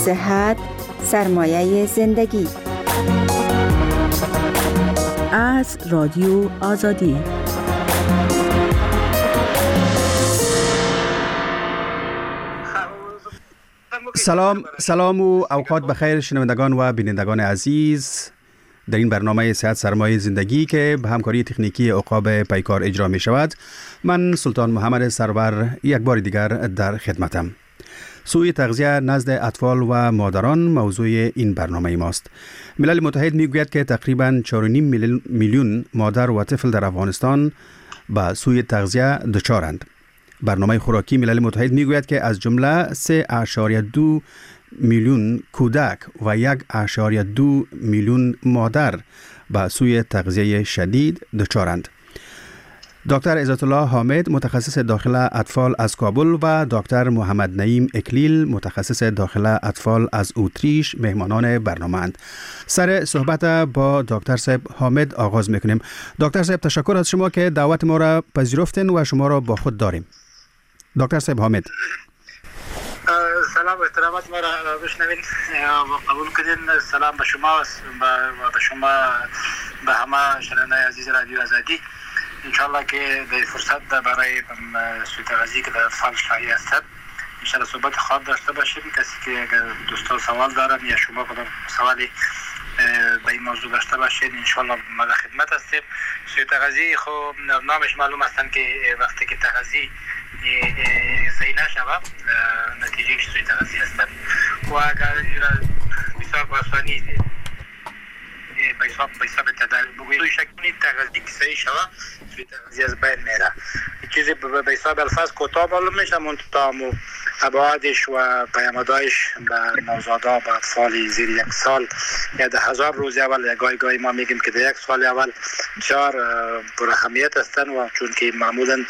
صحت سرمایه زندگی. از رادیو آزادی. سلام و اوقات بخیر شنوندگان و بینندگان عزیز. در این برنامه صحت سرمایه زندگی که به همکاری تکنیکی عقاب پیکار اجرا می شود، من سلطان محمد سرور یک بار دیگر در خدمتم. سوء تغذیه نزد اطفال و مادران موضوع این برنامه ماست. ملل متحد می گوید که تقریباً 4.5 میلیون مادر و طفل در افغانستان با سوء تغذیه دچارند. برنامه خوراکی ملل متحد می گوید که از جمله 3.2 میلیون کودک و 1.2 میلیون مادر با سوء تغذیه شدید دچارند. دکتر عزت الله حامد متخصص داخله اطفال از کابل و دکتر محمد نعیم اکلیل متخصص داخله اطفال از اتریش مهمانان برنامه اند. سر صحبت با دکتر صاحب حامد آغاز میکنیم. دکتر صاحب تشکر از شما که دعوت ما را پذیرفتین و شما را با خود داریم. دکتر صاحب حامد، سلام و احترامات ما را بشنوین و قبول کنین. سلام به شما و به شما به همه شنوندگان عزیز رادیو آزادی. انشالله که در فرصت برای سوء تغذیه که در اطفال شایع است انشالله صحبت خواهد داشته باشیم. کسی که اگر دوستان سوال دارن یا شما خودم سوالی به این موضوع داشته باشید انشالله ما در خدمت هستیم. سوء تغذیه خب نامش معلوم هستن که وقتی که تغذیه صحیح نشود نتیجه سوء تغذیه هستن و اگر بسیار باسانی به حساب تداوی بگویید شکلی تغذیه که صحیح شود سوء تغذیه از بین میره. چیزی به حساب الفاظ کوتاه معلوم میشه منتها ابعادش و پیامدهایش به نوزادان و اطفال زیر 1 سال یا 10,000 روز اول یا گاهی ما میگیم که در 1 سال اول بسیار پر اهمیت هستند و چون که معمولا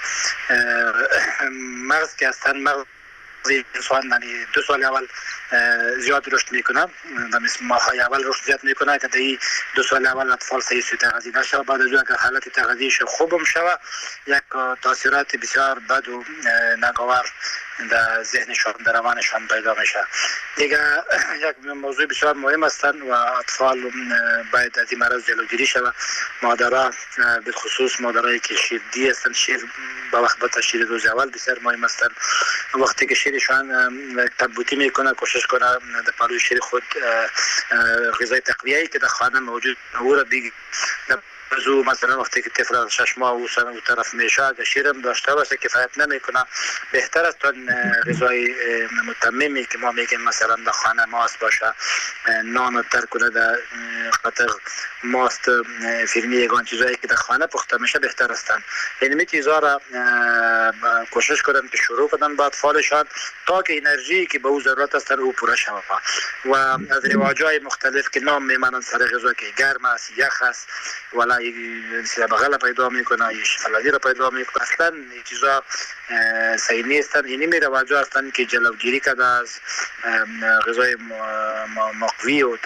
مغز که هستند مغز انسان یعنی 2 سال اول زیاد رشد میکنه و مثل ماهای اول رشد زیاد میکنه که در 2 سال اول اطفال صحیح سوء تغذیه نشه. بعد از اگر حالت تغذیهش خوبم شود یک تاثیرات بسیار بد و ناگوار در ذهنشان در روانشان پیدا میشه. دیگه یک موضوع بسیار مهم هستند و اطفال باید از این مرض جلوگیری شود. مادرها به خصوص مادرایی که شیردی هستند، شیر با وقت بعد شیر روز اول بسیار مهم هستند. وقتی که شیرشان تبوتی میکنه کوشش کنه در پلوی شیر خود غذای تقویه‌ای که در خانه موجود او را بگیره. زو مثلا وقتی که طفل 6 ماه و سن طرف میشه اگه شیرم داشته باشه کفایت نمیکنه. بهتر است غذای متممی که ما میگیم مثلا در خانه ماست باشه، نان تر کنه در خاطر ماست فرمی یگان چیزایی که در خانه پخته میشه بهتر هستن. یعنی می چیزا را کوشش کنن که شروع کنن با اطفالشان تا که انرژی که به او ضرورت است او پوره شود و از رواجای مختلف که نام میمانند سر غذا که گرم است، یخ است ولا بغل پیدا میکنه یا شفلادی را پیدا میکنه. اصلا این چیزا صحیح نیستن. اینی می رواجا هستن که جلوگیری کرده از غذای مقوی و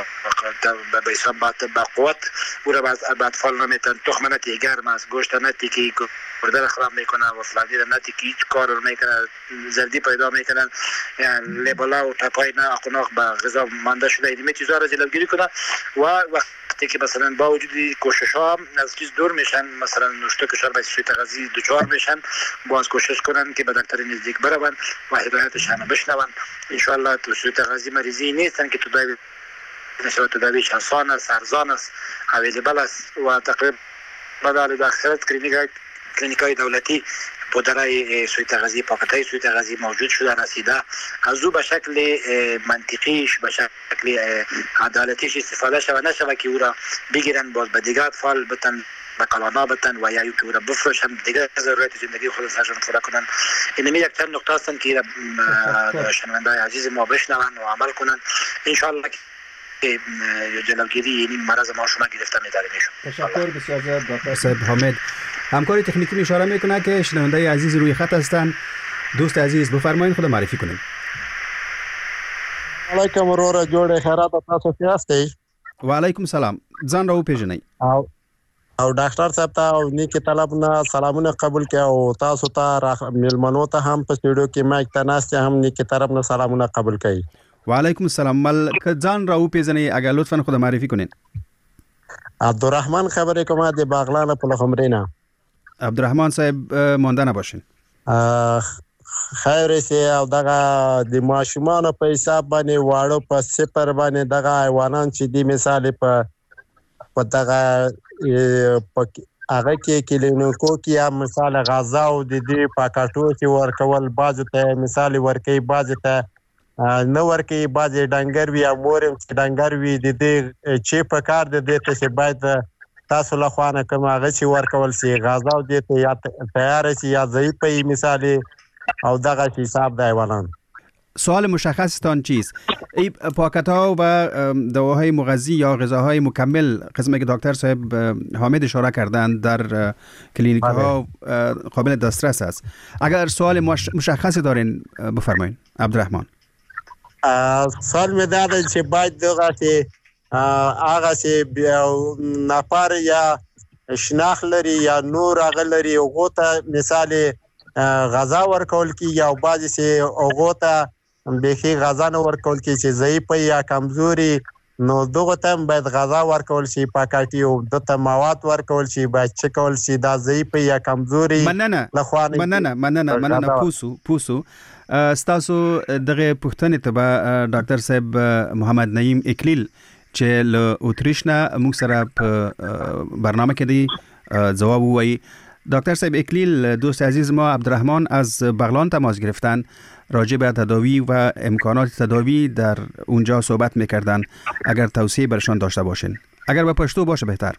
به حساب با قوت او را به اطفال نمیتن. تخم نتی گرم است، گوشت نتی که گرده را خراب میکنه و فلانی را نتی که هیچ کار را میکنه، زردی پیدا میکنن، لیبلا و تپای نه اقناق به غذا مانده شده. اینی چیزا را جلوگیری کنه و وقتی که مثلا با وجود کوشش ها از چیز دور میشن، مثلا نوشته کشار به سوء تغذیه دچار میشن، باز کوشش کنن که به دکتر نزدیک برون و هدایتشان بشنون. ان شاء الله تو سوء تغذیه مریضی نیستن که تداوی نشه، تداویش آسان است، ارزان است، اویلیبل است و تقریبا در اکثریت کلینیکای دولتی پودرای سوء تغذیه، پاکتای سوء تغذیه موجود شده رسیده. از او به شکل منطقیش به شکل عدالتیش استفاده شود، نشود که او را بگیرن باز به دیگر اطفال بتن به کلانا بتن و یا که او را بفروشن دیگر ضرورت زندگی خودشان پورا کنن. اینمی یک چند نکته هستند که شنوندگان عزیز ما بشنون و عمل کنن. ان شاء الله که جلوگیری این مرض ما شما گرفته می‌داره میشه. تشکر بسیار زیاد دکتر صاحب حامد. همکاری تکنیکی اشاره میکنه که شنونده عزیز روی خط هستند. دوست عزیز بفرمایید خود معرفی کنید. علیکم ورور جوړ خیرات تاسو څنګه یاستئ؟ وعلیکم سلام. ځان راو پیژنئ. او ډاکټر صاحب ته او نیکی طلب نه سلامونه قبول کړه او تاسو ته میلمنو ته هم په سټوډیو کې مایک ته ناست هم نیکی طرف نه سلامونه قبول کړئ. و علیکم السلام. مل کجان را او پیزنی اگر لطفا خود معرفی کنین. عبدالرحمن خبر کومه د باغلان په لخمرینا. عبدالرحمن صاحب مانده نباشین. خیر سي او دغه د ماشومان په حساب باندې واړو په صفر باندې دغه حیوانات چې دی مثال په دغه هغه کې کلینیکو کې یا مثال غذا او د دې پاکټو کې ورکول بعض ته مثال ورکي بعض ته نو ورکي بعض ډنګر وي او مورم چې ډنګر وي د دې چې په کار د دې ته چې باید تاسو له خوانه کوم هغه چې ورکول سي غذا او د ته یا تیار سي یا ضعیفه مثال او دغه حساب د حیوانات. سوال مشخصتان چیست؟ ای پاکت ها و دواهای مغذی یا غذاهای مکمل قسمی که دکتر صاحب حامد اشاره کردند در کلینیک ها قابل دسترس است. اگر سوال مشخصی دارین بفرمایید عبدالرحمن. سوال می داده چې باید دغه هغه چې نفر یا شناخت لري یا نور هغه لري هغه ته مثال غذا ورکول کی یا بعضی سي هغه ته بهي غذا نه ورکول کی چې ضعیف یا کمزوري نو دغه ته باید غذا ورکول شي پاکټي او دته مواد ورکول شي باید چې کول شي دا ضعیف یا کمزوري مننه پوسو ستاسو دغه پښتنې ته به ډاکټر صاحب محمد نعیم اکلیل چې له اتریشنا موږ سره په برنامه کې دی جواب وایي. دکتر صاحب اکلیل دوست عزیز ما عبدالرحمن از بغلان تماس گرفتن راجع به تداوی و امکانات تداوی در اونجا صحبت میکردن. اگر توصیه برشان داشته باشین اگر به پشتو باشه بهتر.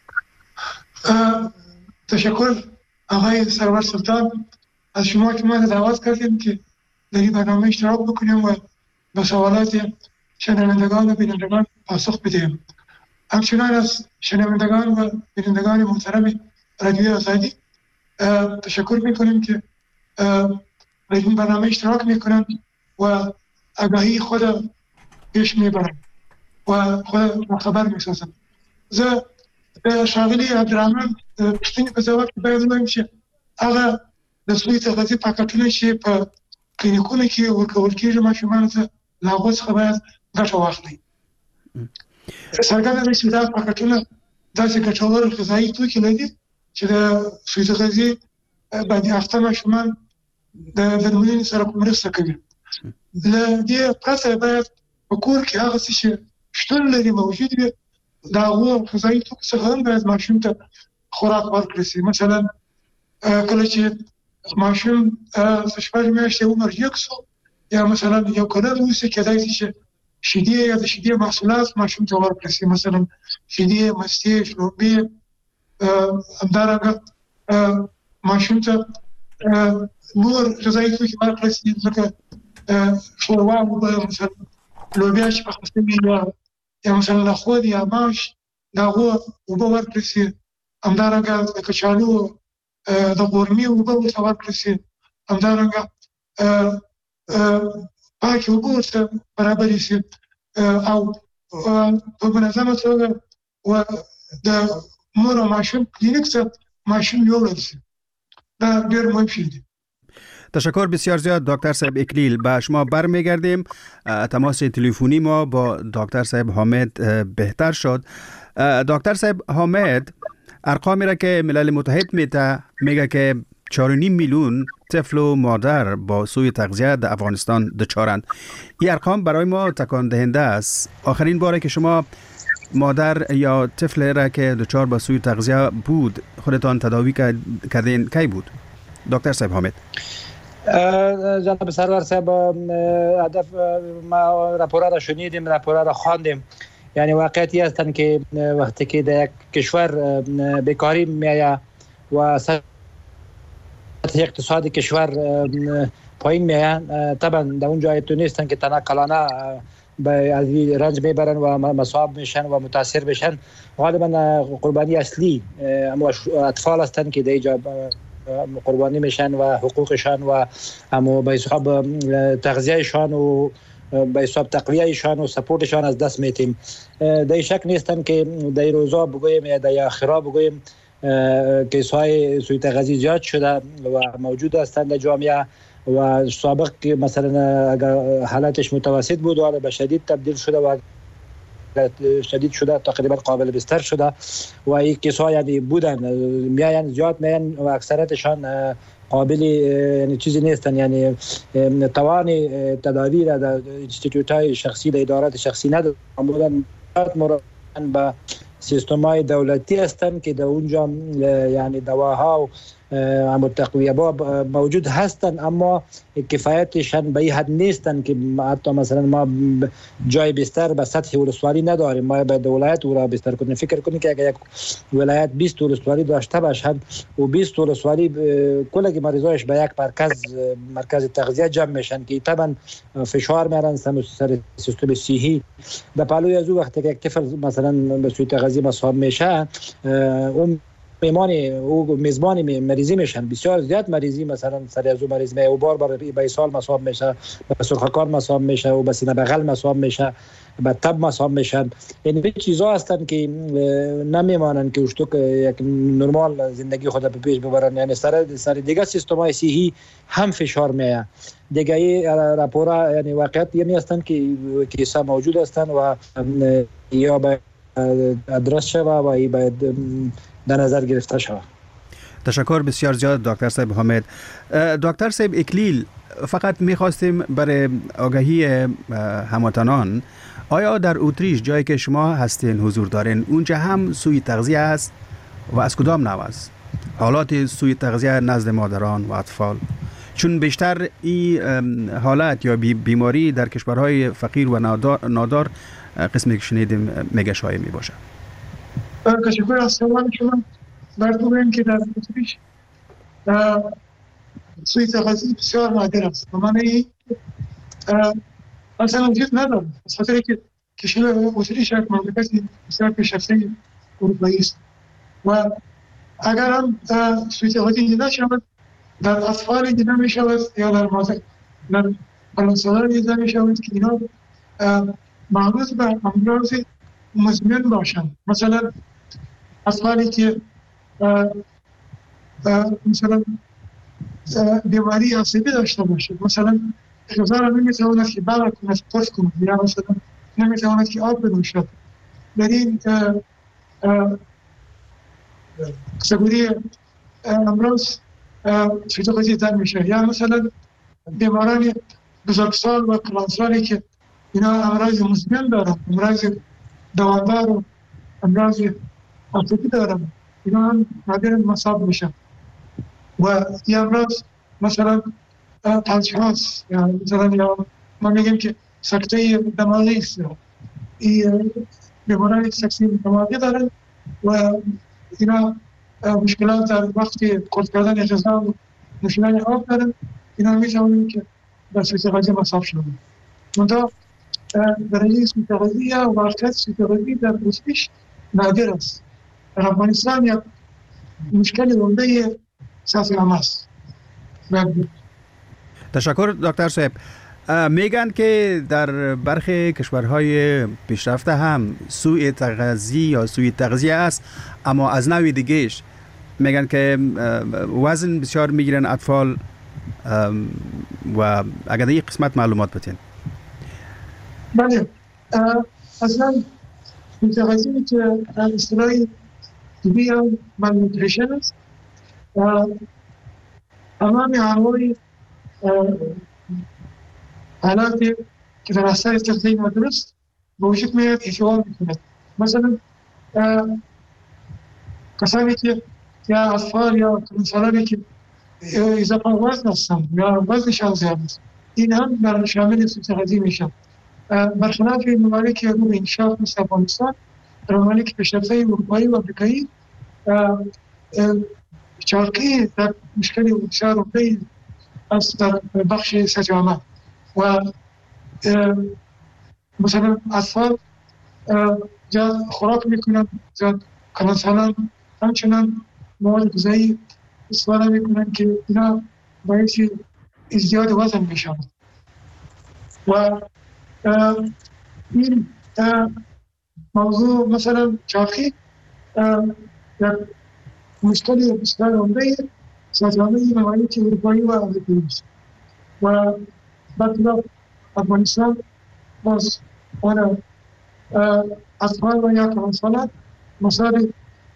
تشکر آقای سرور سلطان از شما که ما دعوت کردیم که در این برنامه اشتراک بکنیم و به سوالات شنوندگان و بینندگان پاسخ بدهیم. همچنان از شنوندگان و بینندگان محترم رادیوی آزادی تشکر میکنیم که در این برنامه اشتراک میکنند و آگاهی خود پیش میبرند و خود خبر میسازند. زه شاغلی عبدالرحمن پښتني په ځواب کې باید وایم چې هغه د سوی تغذیه پاکټونه چې په کلینیکونو کې ورکول کېږي ماشومانو ته له هغو څخه باید ګټه واخلي. څرګنده ده چې دا پاکټونه داسې ګټور غذایي توکي لري چې د سوی تغذیې باندې اخته ماشومان د درملنې سره مرسته کوي. له دې پرته باید په کور کې هغه څه چې شتون لري موجود وي د هغو غذایي توکو څخه هم باید ماشوم ته خوراک ورکړل شي. مثلا کله چې ماشوم شپږ میاشتې عمر یې کسو یا مثلا یو کلن اوسي کېدای شي چې شیدې یا د شیدې محصولات ماشوم ته ورکړل شي. مثلا شیدې، مستې، شړومبې، همدارنګه ماشوم ته نور غذایي توکي ورکړل شي لکه شوروا، مثلا لوبیا چې پخه شوې یا مثلا نخود یا ماش د هغو اوبه ورکړل شي. همدارنګه د کچالو د غورمې اوبه ورته ورکړل شي. همدارنګه پاکې اوبه ورته برابرې شي او په منظمه توګه د مور و ماشوم کلینیک ته ماشوم یوړل شي. دا ډېر مهم شی دی. تشکر بسیار زیاد دکتر صاحب اکلیل. به شما برمیگردیم. تماس تلفنی ما با دکتر صاحب حامد بهتر شد. دکتر صاحب حامد، ارقامی را که ملل متحد میگه که 4.5 میلیون طفل و مادر با سوء تغذیه در افغانستان دچارند. این ارقام برای ما تکان دهنده است. آخرین باره که شما مادر یا طفل را که دچار با سوء تغذیه بود خودتان تداوی کردین کی بود؟ دکتر صاحب حامد. جناب سرور صاحب، هدف ما راپورا را شنیدیم، راپورا را خواندیم. یعنی واقعیتی هستند که وقتی که در یک کشور بیکاری میآید و سطح اقتصادی کشور پایین میآید، طبعا در اون جای تو نیستن که تنقلانه از رنج میبرن و مصاب میشن و متاثر بشن. غالبا قربانی اصلی اما اطفال هستند که در اینجا قربانی میشن و حقوقشان و اما به حساب تغذیهشان و به حساب تقویهشان و سپورتشان از دست میتیم. در شک نیستن که در روزا بگویم یا در آخرا بگویم کیس‌های سوء تغذیه زیاد شده و موجود هستند در جامعه و سابق که مثلا اگر حالتش متوسط بود و به شدید تبدیل شده و شدید شده تقریبا قابل بستر شده و این کسا یعنی بودن میاین زیاد میاین و اکثرتشان قابل یعنی چیزی نیستن، یعنی توان تداوی را در انستیتوت‌های شخصی در ادارات شخصی ندارن، بودن به سیستم‌های دولتی هستند که در اونجا یعنی دواها و تقویه‌ها موجود هستند اما کفایتشان به این حد نیستند که حتی مثلا ما جای بستر به سطح ولسوالی نداریم. ما باید ولایت او را بستر کنیم. فکر کنید که اگر یک ولایت 20 ولسوالی داشته باشد و 20 ولسوالی کل مریضایش به یک مرکز تغذیه جمع میشن که طبعا فشار میارن سر سیستم صحی. در پلوی از او وقتی که یک طفل مثلا به سوی تغذیه مصاب میشه اون میزبان مریضی میشن، بسیار زیاد مریضی مثلا سر از مریض میشه و بار به ایسال مصاب میشه، به سرخکار مصاب میشه و به سینه بغل مصاب میشه، به تب مصاب میشن. یعنی به چیزا هستن که نمیمانن که اشتو یک نرمال زندگی خود به پیش ببرن. یعنی سر دیگه سیستم‌های صحی هم فشار میاد. دیگه ای راپورا یعنی واقعیت یعنی هستن که کیسا موجود هستن و یا به ادرس شوه و ای باید در نظر گرفته شود. تشکر بسیار زیاد دکتر صاحب حامد. دکتر صاحب اکلیل، فقط میخواستیم برای آگاهی هموطنان، آیا در اتریش جایی که شما هستین حضور دارین اونجا هم سوی تغذیه است و از کدام نوع است؟ حالات سوی تغذیه نزد مادران و اطفال، چون بیشتر این حالت یا بیماری در کشورهای فقیر و نادار قسمی که شنیدیم میگه شایع می باشه. تشکر از سوال شما. براتون بگم که در اتریش سوی تغذیه بسیار نادر است. معنی اصلا وجود نداره. از خاطر که کشور اتریش یک مملکت بسیار پیشرفته اروپایی است و اگر هم سوی تغذیه دیده شود در اطفال دیده می شود یا در بلندسالان دیده می شود که اینا مربوط به امراض مزمن باشند. مثلا اطفالی که مثلا بیماری عصبی داشته باشه، مثلا غذا را نمیتواند که بلع کند، قرص کند، یا مثلا نمیتواند که آب بنوشد. در این کاتگوری امراض سوی تغذیه دیده میشه. یا مثلا بیماران بزرگسال و کلانسالی که اینا امراض مزمن دارن، امراض دوامدار و امراض عاطفی دارن، اینا هم نادر مصاب میشن. و این امراض مثلا پلچهاست یا مثلا یا ما میگیم که سکته دماغی است. این بیماران سکته دماغی دارن و اینا مشکلات در وقتی خورد کردن غذا و نوشیدن آب دارن. اینا میتونن که در سوی تغذیه مصاب شدن. منتها برای سوی تغذیه و واقعیت سوی تغذیه در اتریش نادر است. در افغانستان یک مشکل عمده سازمان است. تشکر دکتر صاحب. میگن که در برخی کشورهای پیشرفته هم سوی تغذیه یا سوی تغذیه است، اما از نوع دیگهش میگن که وزن بسیار میگیرن اطفال و اگر در این قسمت معلومات بتین. بله، اصلا سوی تغذیه که اصطلاحی طبی هم malnutrition است. تمام انواع حالاتی که در اثر تغذیه نادرست به وجود میاد احتمال میکند. مثلا کسانی که یا اطفال یا کلانسالانی که اضافه وزن هستند یا وزنشان زیاد است، این هم در شامل سوی تغذیه میشن. برخلاف ممالک رو انکشاف مثل افغانستان، در ممالک پیشرفته اروپایی و آمریکایی چاقی در مشکل بسیار عمده است در بخش سجامه و مثلا اطفال زیاد خوراک میکنن، زیاد کلانسالان همچنان مواد غذایی استفاده میکنن که اینا باعث ازدیاد وزن میشن و این موضوع مثلا چاقی یک مشکل بسیار عمده سازمان ممالک اروپایی و آمریکایی است. و مثلا افغانستان باز آن اطفال و یا فرانسالات مسائل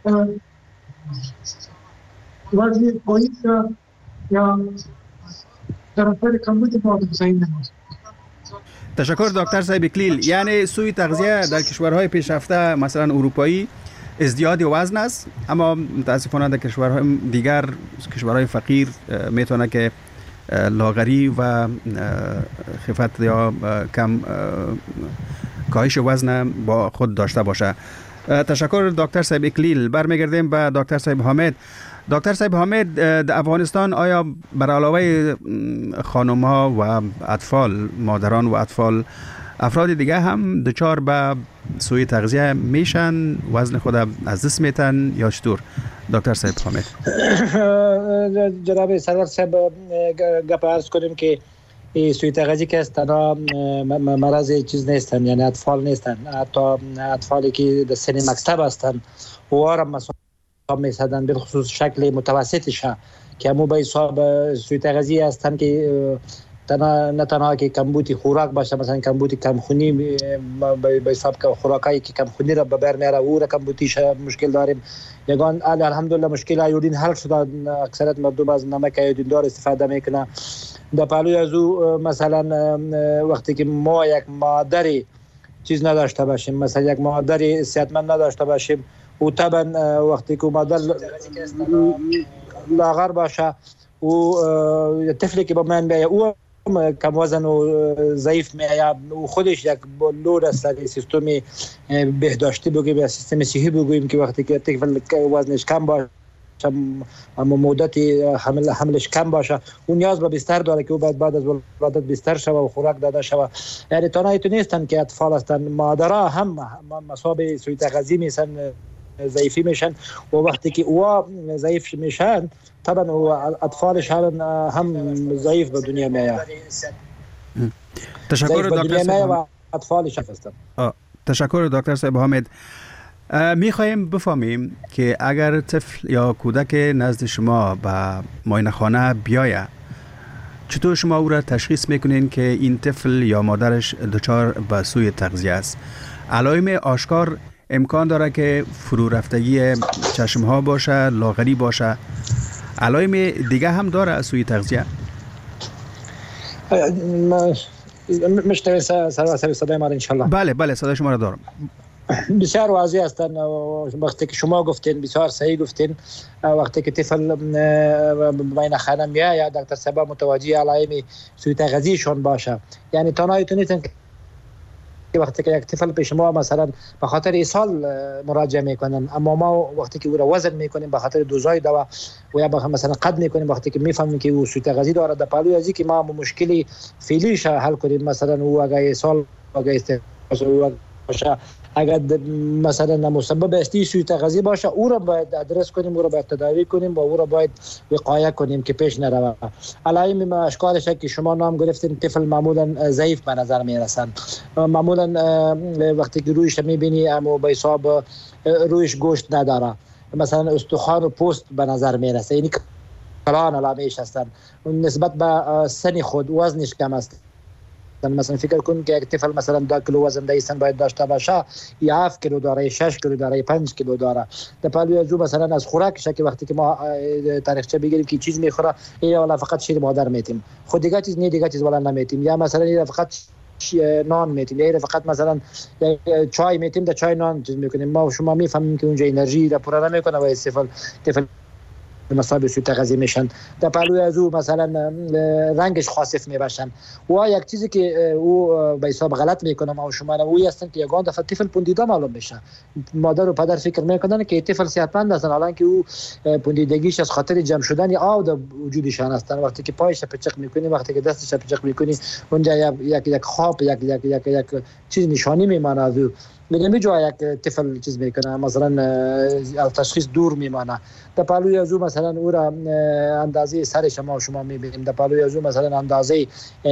وضعی پایین یا در اثر کمبود مواد غذایی نماست. تشکر دکتر صاحب اکلیل. یعنی سوی تغذیه در کشورهای پیشرفته مثلا اروپایی ازدیاد وزن است، اما متاسفانه در کشورهای دیگر، کشورهای فقیر، میتونه که لاغری و خفت یا کم کاهش وزن با خود داشته باشه. تشکر دکتر صاحب اکلیل. برمیگردیم به دکتر صاحب حامد. دکتر صاحب حامد، در افغانستان آیا بر علاوه خانم ها و اطفال، مادران و اطفال، افراد دیگه هم دچار به سوء تغذیه میشن، وزن خود از دست میتن یا چطور؟ دکتر صاحب حامد. جناب سرور صاحب گپ عرض کنیم که سوء تغذیه که است تنها مرض چیز نیستن، یعنی اطفال نیستن، حتی اطفالی که در سن مکتب هستن و هم میسدن به خصوص شکل متوسطش که همو به حساب سوء تغذیه هستن که نه تنها که کمبود خوراک باشه، مثلا کمبود کمخونی به حساب که خوراکایی که کمخونی را به بر میاره او را کمبودیش مشکل داریم. یگان الحمدلله مشکل ایودین حل شده، اکثریت مردم از نمک ایودین دار استفاده میکنه. در پهلوی از او مثلا وقتی که ما یک مادری چیز نداشته باشیم، مثلا یک مادری صحتمند نداشته باشیم، و طبعا وقتی که مادر لاغر باشه و طفلی که با من بیایه او کم وزن و ضعیف میایه و خودش یک لود است در سیستم بهداشتی بگویم یا سیستم صحی بگوییم که وقتی که طفل وزنش کم باشه اما مدت حملش کم باشه اون نیاز به بستر داره که او بعد از ولادت بستر شوه و خوراک داده شوه. یعنی تنهایی تو نیستن که اطفال هستن، مادرها هم مصاب سوء تغذیه میشن، ضعیفی میشن و وقتی که او ضعیف میشن طبعا اطفالش هم ضعیف به دنیا میآید. تشکر دکتر صاحب. اطفالش هستن. تشکر دکتر صاحب حامد. میخوایم بفهمیم که اگر طفل یا کودک نزد شما به معاینه خانه بیایه، چطور شما او را تشخیص میکنین که این طفل یا مادرش دچار به سوء تغذیه است؟ علائم آشکار امکان داره که فرو رفتگی چشم ها باشه، لاغری باشه، علائم دیگه هم داره سوء تغذیه؟ مشتری سر صدای ما انشالله. بله صدای شما را دارم. بسیار واضح هستن وقتی که شما گفتین، بسیار صحیح گفتین. وقتی که طفل معاینه خانه میآید دکتر صاحب متوجه علائم سوء تغذیه‌شون باشه. یعنی تنهایی تو نیستن که وقتی که یک طفل پیش ما مثلا به خاطر ایصال مراجعه میکنن، اما ما وقتی که او را وزن میکنیم به خاطر دوزای دوا و یا مثلا قد میکنیم، وقتی که میفهمیم که او سوء تغذیه داره، در پهلوی ازی که ما مشکلی فعلیش حل کنیم، مثلا او اگه ایصال اگه باشه، اگر مثلا مسبب اصلی سوء تغذیه باشه او را باید ادرس کنیم، او را باید تداوی کنیم و او را باید وقایه کنیم که پیش نروه. علائم اشکالش که شما نام گرفتین، طفل معمولا ضعیف به نظر میرسن، معمولا وقتی که رویش میبینی اما به حساب رویش گوشت نداره، مثلا استخوان و پوست به نظر میرسه، یعنی کلان علامه‌اش هستن. نسبت به سن خود وزنش کم است. مثلا فکر کن که یک طفل مثلا 2 کیلو وزن دایستن باید داشته باشه، یا 7 کیلو داره، 6 کیلو داره، 5 کیلو داره. در پهلوی از مثلا از خوراکش که وقتی که ما تاریخچه بگیریم که چیز میخوره، یا والا فقط شیر مادر میتیم، خود دیگه چیز نه، دیگه چیز والا نمیتیم، یا مثلا فقط نان میتیم، یا فقط مثلا چای میتیم، در چای نان چیز میکنیم. ما و شما میفهمیم که اونجا انرژی را پر نمیکنه و طفل مصاب سوء تغذیه میشن. در پهلوی از او مثلا رنگش خاصف میباشن و یک چیزی که او به حساب غلط میکنه ما و شما او هستن که یگان دفعه طفل پوندیده معلوم میشه. مادر و پدر فکر میکنن که طفل صحتمند هستن، حالان که او پوندیدگیش از خاطر جمع شدن آب در وجودشان هستن. وقتی که پایش پچق میکنی، وقتی که دستش پچق میکنی، اونجا یک خواب یک چیز نشانی میمانه از او. میگم جای یک طفل چیز میکنه، مثلا تشخیص دور میمانه. در پهلوی از او مثلا او را اندازه سر شما میبینیم، در پهلوی از او مثلا اندازه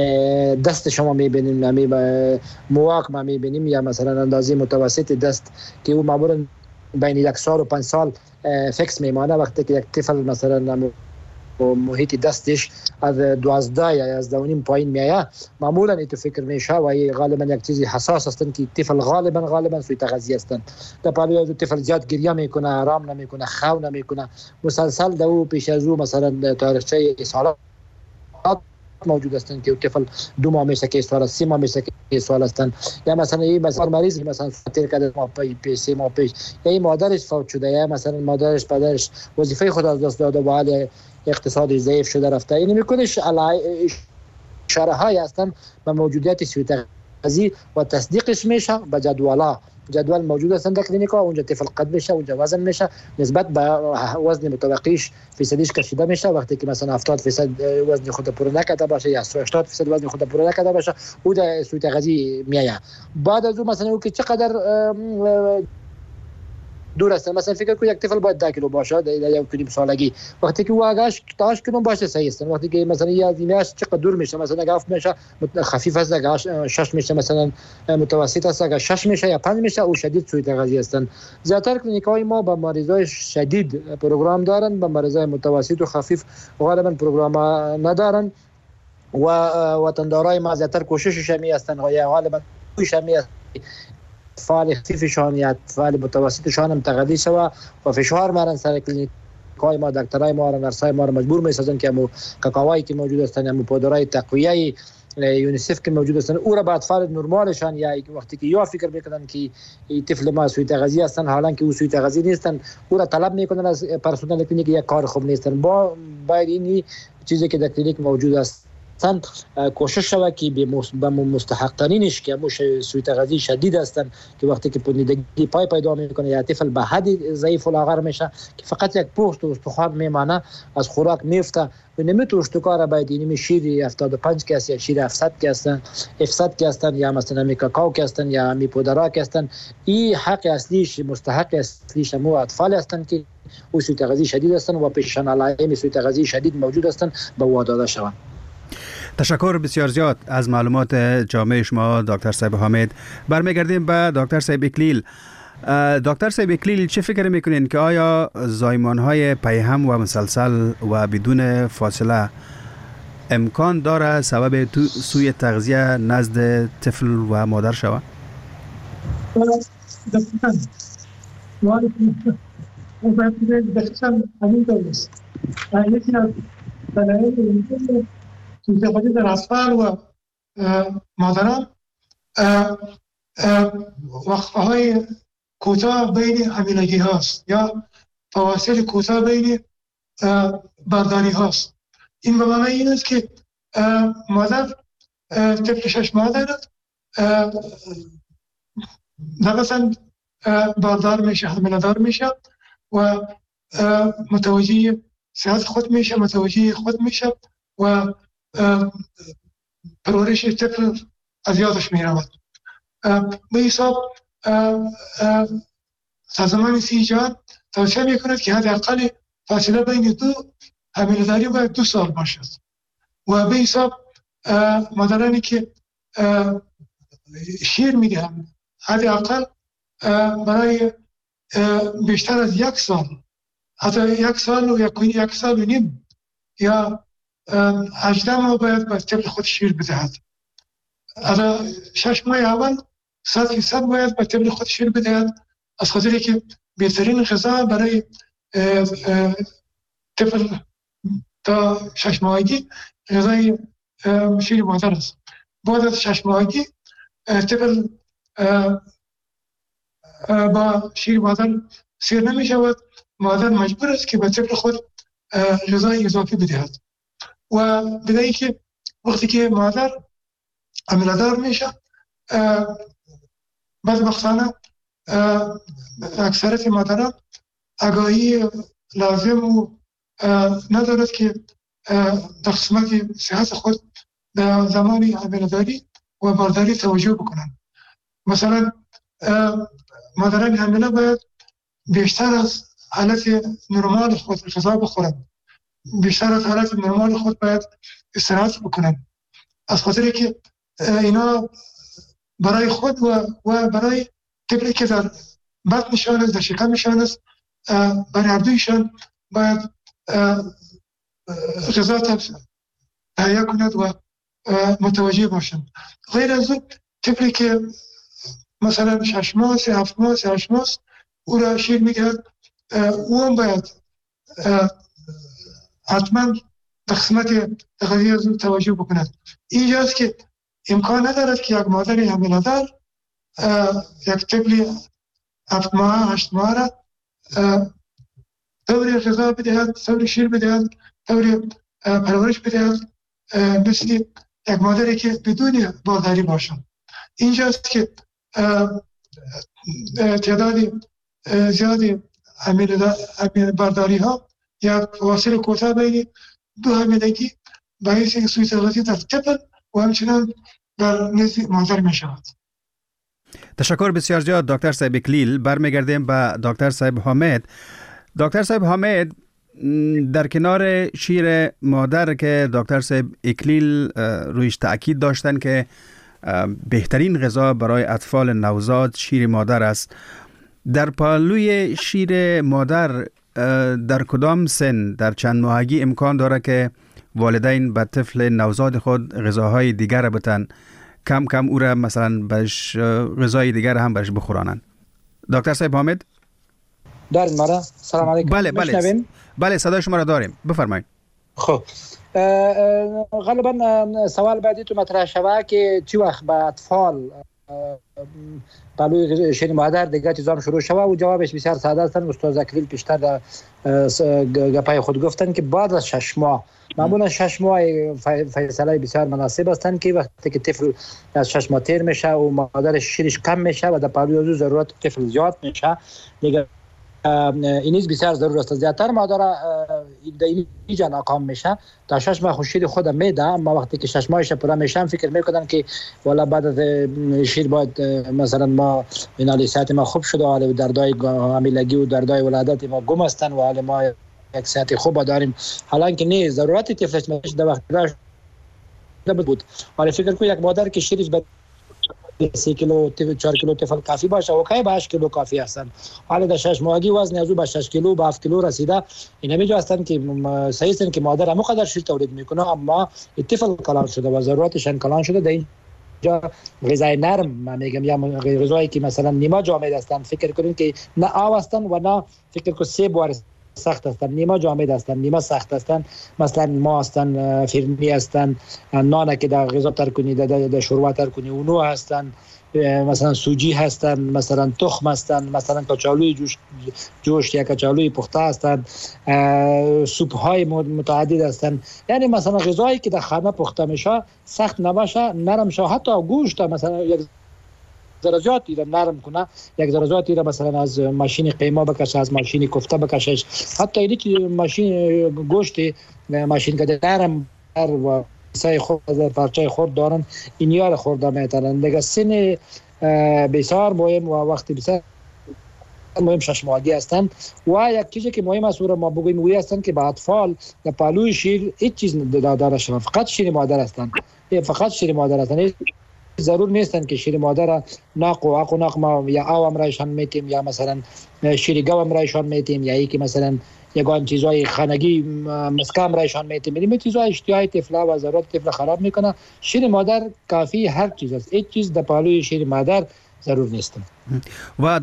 دست شما میبینیم، مواق ما میبینیم، یا مثلا اندازه متوسط دست که او معمولا بین 1 سال و 5 سال فکس میمانه. وقتی که یک طفل مثلا محیط دستش از 12 یا 11 پایین میایه معمولا این فکر میشه و غالبا یک چیزی حساس هستند که طفل غالبا سوی تغذیه هستند. در پالیو طفل زیاد گریه میکنه، آرام نمیکنه، خو نمیکنه، مسلسل دو پیش از او مثلا تاریخچه اسهالات موجود هستند که طفل 2 ماه میشه که اسهال، 3 ماه میشه که اسهال هستند، یا مثلا این مریض مثلا تیر کرده ما پی 3 ماه پیش، یا این مادرش فوت شده، یا مثلا مادرش پدرش وظیفه خود از دست داده و حال اقتصادی ضعیف شده رفته. این میکنش اشاره های هستند به موجودیت سوی تغذیه و تصدیقش میشه به جدول موجود هستند در کلینیکا. اونجا طفل قد میشه، اونجا وزن میشه، نسبت به وزن متوقعش فیصدیش کشیده میشه. وقتی که مثلا 70% وزن خود پر نکرده باشه یا 80% وزن خود پر نکرده باشه او در سوی تغذیه میایه. بعد از اون مثلا او که چقدر دور است، مثلا فکر کنید یک طفل باید 10 کیلو باشه در یک کنیم سالگی، وقتی که او 8 کیلو باشه صحیح است. وقتی که مثلا یادینش چقدر دور میشه، مثلا اگه 7 میشه خفیف است، اگه 6 میشه مثلا متوسط است، اگه 6 میشه یا 5 میشه او شدید سوی تغذیه هستند. زیاتر کلینیکای ما با مریضای شدید پروگرام دارن، با مریضای متوسط و خفیف غالبا پروگرام ندارن و وطندارای ما زیاتر کوششش می هستند غالبا کوشش می است فعال خفیفشان یا فعال متوسطشان هم تغذیه شوه و فشار مارن سر کلینیکای ما، دکترای ما، نرسای ما مجبور میسازن که همو کاکاوایی که موجود هستن، همو پودرای تقویه یونیسف که موجود هستن او را به اطفال نرمالشان یا وقتی که یا فکر میکنن که طفل ما سوی تغذیه هستن حالا که او سوی تغذیه نیستن او را طلب میکنن از پرسنل کلینیک، یک کار خوب نیستن. باید این چیزی که در کلینیک موجود است کوشش شود که به مستحق ترینش که هموش سوی تغذیه شدید هستند که وقتی که پوندگی پای پیدا میکنه یا طفل به حد ضعیف و لاغر میشه که فقط یک پوست و استخوان میمانه از خوراک میفته و نمیتونه اشتکار باید اینمی شیر 75 که است یا شیر 700 که هستن یا مثلا می کاکائو که هستن یا می پودرا که هستن. این حق اصلیش مستحق اصلیش همو اطفال هستند که او سوی تغذیه شدید هستند و پیشن علائم سوی تغذیه شدید موجود هستند به او داده شوند. تشکر بسیار زیاد از معلومات جامع شما دکتر صاحب حامد. برمیگردیم به دکتر صاحب اکلیل. دکتر صاحب اکلیل چه فکر میکنین که آیا زایمان‌های پیهم و مسلسل و بدون فاصله امکان داره سبب سوء تغذیه نزد طفل و مادر شود؟ توی در اطفال و مادران وقفه‌های کوتاه بین حاملگی هاست یا فواصل کوتاه بین بارداری هاست. این به معنی این است که مادر طفل 6 ماه دارد، نفساً باردار میشه، حامله‌دار میشه و متوجه صحت خود میشه، متوجه خود میشه و پرورش طفل از یادش می رود. به حساب سازمان صحت توصیه می کند که حداقل فاصله بین 2 حامله‌داری باید 2 سال باشد و به حساب مادرانی که شیر می دهند حداقل برای بیشتر از 1 سال، حتی 1 سال و 1 سال و نیم یا 18 ماه باید به طفل خود شیر بدهد. از 6 ماه اول 100% باید به طفل خود شیر بدهد، از خاطری که بهترین غذا برای طفل تا 6 ماهگی غذای شیر مادر است. بعد از 6 ماهگی طفل با شیر مادر سیر نمی شود، مادر مجبور است که به طفل خود غذای اضافی بدهد و بدهی که وقتی که مادر حامله‌دار میشه بدبختانه اکثریت مادران آگاهی لازم و ندارد که در قسمت صحت خود در زمان حامله‌داری و بارداری توجه بکنند. مثلا مادران حامله باید بیشتر از حالت نرمال خود غذا بخورند، بیشتر از حالت نرمال خود باید استراحت بکنند، از خاطری که اینا برای خود و برای طفلی که در بطنشان است، در شکمشان است، برای هر دویشان باید غذا تهیه کند و متوجه باشند. غیر از اون طفلی که مثلا 6 ماه 7 ماه 8 ماه او را شیر میدهد، او هم باید حتما به قسمت غذایی از او توجه بکند. اینجاست که امکان ندارد که یک مادر حامله‌دار یک طفل 7 ماه 8 ماه را طور غذا بدهد، طور شیر بدهد، طور پرورش بدهد مثل یک مادری که بدون بارداری باشد. اینجاست که تعداد زیادی بارداری ها یا فاصله کوتاه بین دو حاملگی باعث سوء تغذیه در طفل و همچنان در نزد مادر می شود. تشکر بسیار زیاد دکتر صاحب اکلیل. برمیگردیم به دکتر صاحب حامد. دکتر صاحب حامد، در کنار شیر مادر که دکتر صاحب اکلیل رویش تأکید داشتن که بهترین غذا برای اطفال نوزاد شیر مادر است، در پالوی شیر مادر در کدام سن، در چند ماهگی امکان داره که والدین به طفل نوزاد خود غذاهای دیگر بتن، کم کم او را مثلا بهش غذای دیگر هم بهش بخورانن؟ دکتر صاحب حامد دارین ما را؟ سلام علیکم. بله صدای شما را داریم، بفرمایید. خب غالبا سوال بعدی تو مطرح شوه که چی وقت به اطفال پالوی شیر مادر دیگه چیزام شروع شوه و جوابش بسیار ساده است. استاد اکلیل پیشتر در گپای خود گفتن که بعد از 6 ماه، معمولا 6 ماه فیصله بسیار مناسب هستند که وقتی که طفل از 6 ماه تیر میشه و مادرش شیرش کم میشه و در پالوی از ضرورت طفل زیاد میشه، دیگه اینیز بسیار ضرور است. زیادتر مادر اینجا ناکام میشه تا 6 ماه شیر خود میده، اما وقتی که 6 ماهش پوره میشن فکر میکنن که والا بعد از شیر باید مثلا ما بنال صحت ما خوب شده، حالا دردای حاملگی و دردای ولادت ما گم هستن و حالا ما یک صحت خوب داریم، حالا که نه ضرورت طفلش میشه در وقت داشت بود. حالا فکر کو یک مادر که شیرش 3 کیلو 4 کیلو طفل کافی باشه، اوکی، به 8 کیلو کافی هستن. حالا در 6 ماهگی وزن از او به 6 کیلو به 7 کیلو رسیده، اینا میجا هستن که صحیح است که مادر هم قدر شیر تولید میکنه اما طفل کلان شده و ضرورتشان کلان شده. در اینجا غذای نرم من میگم یا غذایی که مثلا نیمه جامد هستن، فکر کنین که نه آب هستن و نه فکر کو 3 بار سخت هستن، نیمه جامد هستن نیمه سخت هستن. مثلا ما هستن فرنی هستن، نان که در غذا تر کنی در شوربه تر کنی اونو هستن، مثلا سوجی هستن، مثلا تخم هستن، مثلا کچالوی جوش یا کچالوی پخته هستن، سوپ های متعدد هستن. یعنی مثلا غذایی که در خانه پخته میشه سخت نباشه، نرم شه، حتی گوشت مثلا یک ذرات را نرم کنه، یک ذرات را مثلا از ماشین قیمه بکشه، از ماشین کوفته بکشش، حتی اینی که ماشین گوشت ماشین که نرم و سای خود از پارچه خورد دارن این یار خورده میتونن. دیگه سن بسیار مهم و وقتی بسیار مهم 6 ماهگی هستن. و یک چیزی که مهم است ما بگویم وی هستن که به اطفال در پالوی شیر هیچ چیز داده نشود، فقط شیر مادر هستن، فقط شیر مادر هستن. ضرور نیستن که شیر مادر ناق ما یا آوام رایشان میتیم یا مثلا شیر گوام رایشان میتیم یا یکی مثلا یگان چیزای خانگی مسکام رایشان میتیم. این چیزا اشتهای طفل و ضرورت طفل خراب میکنه. شیر مادر کافی هر چیز است، هیچ چیز در پالوی شیر مادر ضرور نیست. و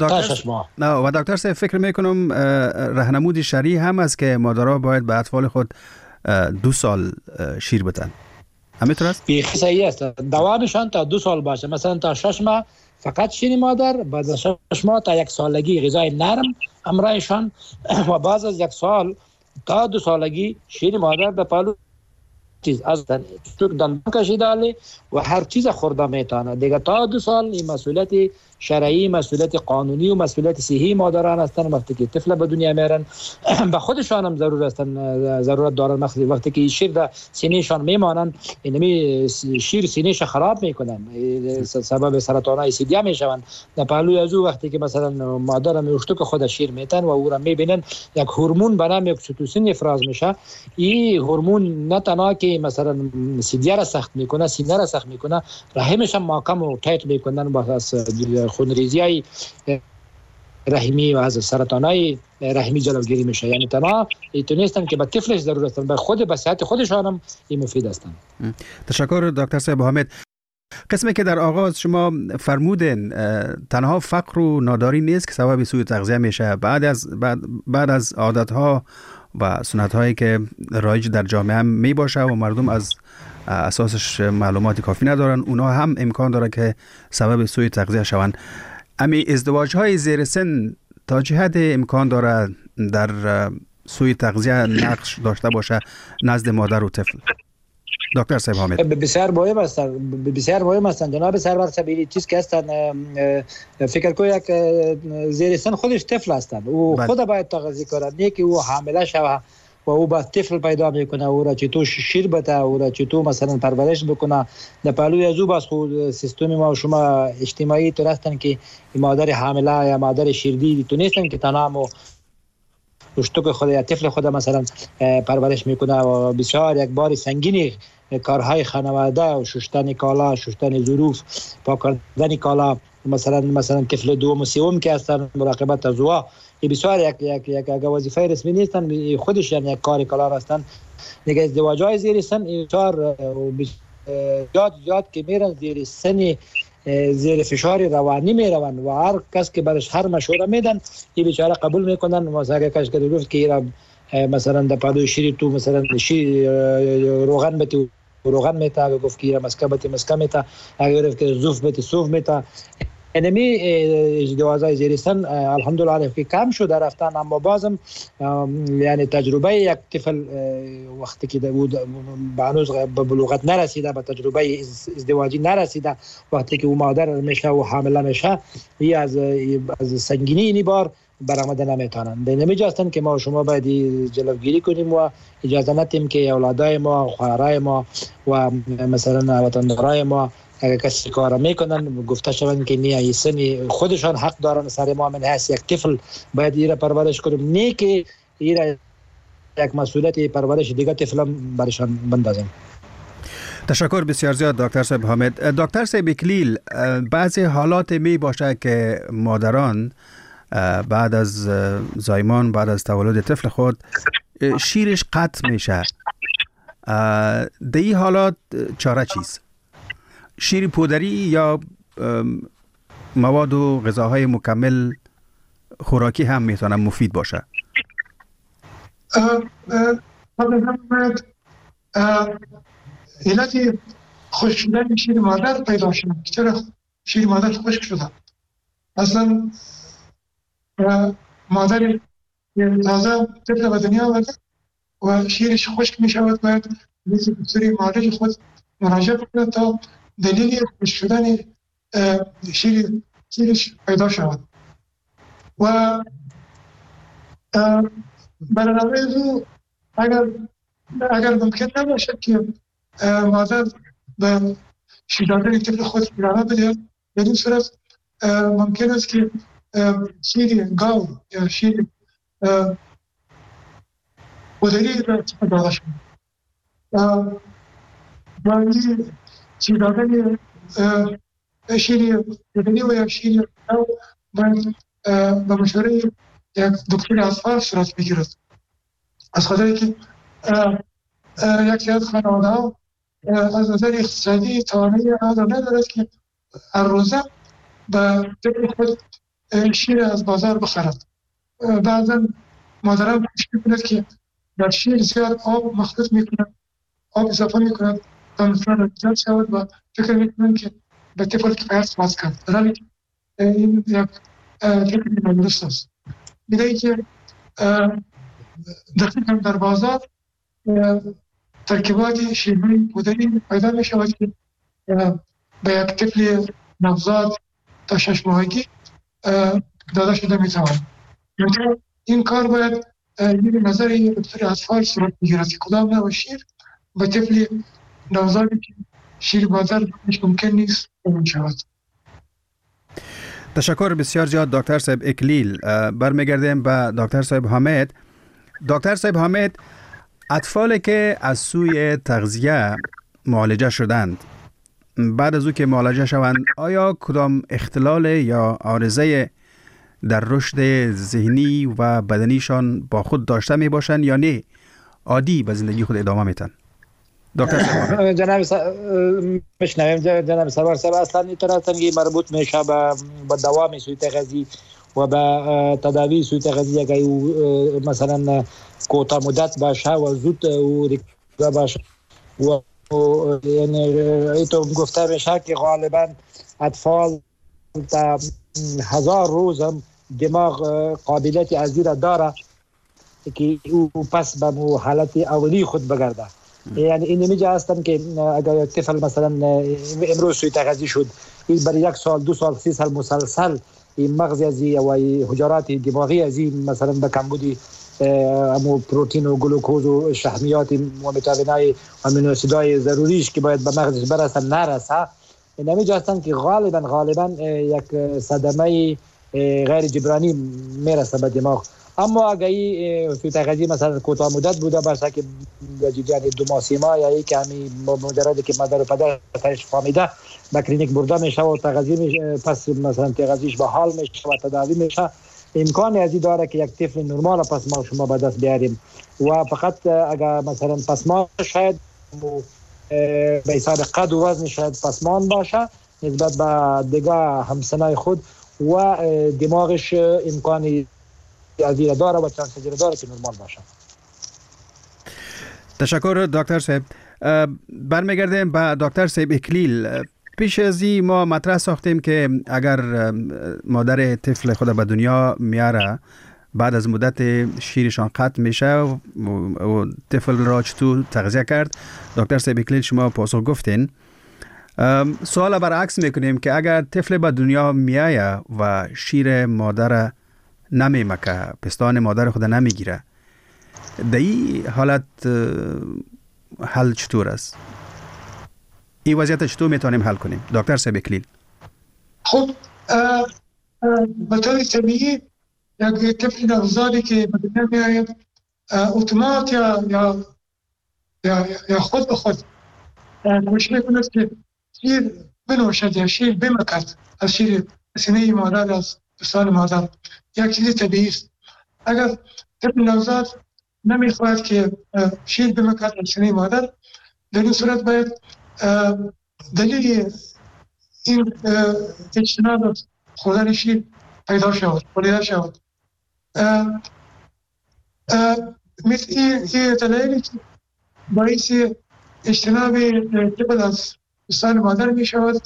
دکتر صاحب فکر میکنم راهنمود شرعی هم است که مادرها باید به اطفال خود 2 سال شیر بدن. همینطور است؟ بیخی صحیح است. دوامشان تا 2 سال باشه، مثلا تا 6 ماه فقط شیر مادر، بعد از 6 ماه تا 1 سالگی غذای نرم امرایشان و بعد از 1 سال تا 2 سالگی شیر مادر به پالو چیز از دندان کشیداله و هر چیز خورده میتونه. دیگه تا 2 سال این مسئولیت شرعی، مسئولیت قانونی و مسئولیت صحی مادران هستن. وقتی که طفل به دنیا میارن به خودشان هم ضرورت دارن. وقتی که شیر در سینهشان میمانن، اینمی شیر سینهش خراب میکنن، سبب سرطانای سیدیا میشون. در پهلوی از او وقتی که مثلا مادر میوشتو که خود شیر میتن و او را میبینن یک هورمون به نام اکسیتوسین افراز میشه. این هورمون نه تنها که مثلا سیدیا را سخت میکنه، سینه را سخت میکنه، رحمش هم محکم و تایت میکنن با خونریزی های رحمی و از سرطانای رحمی جلوگیری میشه. یعنی تنها تونستن که به طفلش ضرورت هستن، به خود به صحت خودشان هم این مفید هستن. تشکر دکتر صاحب حامد. قسمی که در آغاز شما فرمودین تنها فقر و ناداری نیست که سبب سوء تغذیه میشه، بعد از عادتها و سنت هایی که رایج در جامعه هم می باشه و مردم از اساسش معلومات کافی ندارن، اونا هم امکان داره که سبب سوء تغذیه شوند. امی ازدواج های زیر سن تا چه حد امکان داره در سوء تغذیه نقش داشته باشه نزد مادر و طفل؟ دکتر صاحب حامد. بسیار مهم هستند جناب سرور سبیلی. چیز که هستن فکر کو یک زیر سن خودش طفل هستند، او خود باید تغذیه کنه، نه که او حامله شوه و او با طفل پیدا میکنه، او را چطور شیر بده، او را چطور مثلا پرورش بکنه. در پهلوی از او باز خود سیستم ما و شما اجتماعی تو هستن که مادر حامله یا مادر شیردی تو نیستن که تنها شتوک خود یا طفل خود مثلا پرورش میکنه و بسیار یک بار سنگینی کارهای خانواده و شستن کالا، شستن ظروف، پاک کردن کالا، مثلا طفل دوم و سوم که هستن مراقبت از او، این بسیار یک وظیفه رسمی نیستن، خودش یعنی یک کار کلان هستن. دیگه ازدواج‌های زیر سن بسیار زیاد که میرن زیر سن، زیر فشار روانی میروند و هر کس که برش هر مشوره میدن این بیچاره قبول میکنن. مثلا کس که گفت که مثلا در پادوی شیری تو مثلا روغن بتی روغن میتا، اگه گفت که مسکه بتی مسکه میتا، اگه گفت که زوف بتی صوف میتا. اینمی ازدواج‌های زیر سن الحمدلله که کم شده رفتن، اما بازم یعنی تجربه یک طفل وقتی که هنوز به بلوغت نرسیده، به تجربه ازدواجی نرسیده، وقتی که او مادر میشه و حامله میشه، از سنگینی این بار برآمده نمیتونن. به نمیجا هستن که ما شما باید جلوگیری کنیم و اجازه ندیم که اولادای ما، خواهرای ما و مثلا وطندارای ما اگر کسی کار میکنن گفته شوند که نه این سن خودشان حق دارن سر ما من هست، یک طفل باید ایره پرورش کنیم، نه که ایره یک مسئولیت پرورش دیگه طفل برشان بندازیم. تشکر بسیار زیاد دکتر صاحب حامد. دکتر صاحب اکلیل، بعضی حالات می باشه که مادران بعد از زایمان، بعد از تولد طفل خود شیرش قطع میشه. در این حالات چاره چیست؟ شیر پودری یا مواد و غذاهای مکمل خوراکی هم میتونه مفید باشه؟ علت خشک شدن شیر مادر پیدا شده. چرا شیر مادر خشک شده؟ اصلا مادر تازه طفل به دنیا آورده و شیرش خشک می شود، باید مثل دکتر معالج خود مراجعه کنه تا دلیل خشک شدن شیرش پیدا شود. و برنامه او اگر ممکن نباشد که مادر به شیر دادن طفل خود ادامه بده، در این صورت ممکن است که شیر گاو یا شیر پودری را استفاده شود. با این شیر دادن شیر پودری و یا شیر گاو باید به مشوره یک دکتر اطفال صورت بگیرد. از خاطر که یکی از خانواده‌ها از نظر اقتصادی توانایی آن ندارد که هر روزه به طفل خود شیر از بازار بخرد. بعضا مادران کوشش می‌کند که در شیر زیاد آب مخلوط می‌کنند، آب اضافه می‌کنند تا مقدار زیاد شود و فکر می‌کنند که به طفل کفایت خواهد کرد، در حالی که این یک فکر نادرست است. می‌دهی که دقیقاً در بازار ترکیبات شیرهای پودری پیدا می‌شود که به یک طفل نوزاد تا 6 ماهگی داده شده می‌تواند. این کار باید یک نظر یک دکتر اطفال صورت بگیرد که کدام نوع شیر به طفل نوزادی که شیر مادر ممکن نیست شود. تشکر بسیار زیاد دکتر صاحب اکلیل. برمیگردیم به دکتر صاحب حامد. دکتر صاحب حامد، اطفالی که از سوی تغذیه معالجه شدند، بعد از او که معالجه شوند، آیا کدام اختلال یا عارضه در رشد ذهنی و بدنیشان با خود داشته می باشند یا نه عادی به زندگی خود ادامه میتن؟ دکتر صاحب میشنویم جناب سرور صاحب، اصلا اینطور هستن که مربوط میشه به دوام سویت غذایی و به تداوی سویت غذایی اگر مثلا کوتاه مدت باشه و زود و باشه و یعنی ایتو گفته میشه که غالبا اطفال تا 1000 روز هم دماغ قابلیت از این داره که او پس به حالت اولی خود بگرده. یعنی این نمیجه هستن که اگر یک طفل مثلا امروز سوی تغذیه شد این برای 1 سال 2 سال 3 سال مسلسل این مغز ازی و حجرات دماغی ازی مثلا به کمبودی امو پروتئین و گلوکوز و شحمیات و ویتامینای امینو اسیدای ضروریش که باید به مغزش برسن نرسه، نمیجه هستن که غالبا یک صدمه غیر جبرانی میرسه به دماغ. اما اگر سوی تغذیه مثلا کوتاه مدت بوده باشه که یعنی 2 ماه 3 ماه یا یک کمی مجرد که مادر و پدر سرش فهمیده به کلینیک برده میشه و تغذیه میشه، پس مثلا تغذیهش به حال میشه و تداوی میشه، امکان ازی داره که یک طفل نرمال پس ما شما به دست بیاریم و فقط اگر مثلا پسمان شاید به حساب قد و وزن شاید پسمان باشه نسبت به دیگه همسنای خود و دماغش امکانی ازی داره و چانسجی داره که نرمال باشه. تشکر دکتر صاحب. برمیگردیم به دکتر صاحب اکلیل. پیش از این ما مطرح ساختیم که اگر مادر طفل خود به دنیا میاره بعد از مدت شیرشان قطع میشه و طفل را چطور تغذیه کرد، دکتر صاحب اکلیل شما پاسخ گفتین. سوال برعکس میکنیم که اگر طفل به دنیا میایه و شیر مادر نمیمکه، پستان مادر خود نمیگیره، در این حالت حل چطور است؟ این وضعیت چطور میتونیم حل کنیم دکتر صاحب اکلیل؟ خب به طور طبیعی یک طفل نوزادی که به دنیا میآید اتومات یا خود به خود کوشش میکند که شیر بنوشد یا شیر بمکد از شیر سینه مادر، از پستان مادر. یک چیز طبیعی است. اگر طفل نوزاد نمیخواهد که شیر بمکد از سینه مادر، در این صورت باید دلیل این اجتناب از خوردن شیر پیدا شود. مثل این دلایلی که باعث اجتناب طفل از پستان مادر می شود،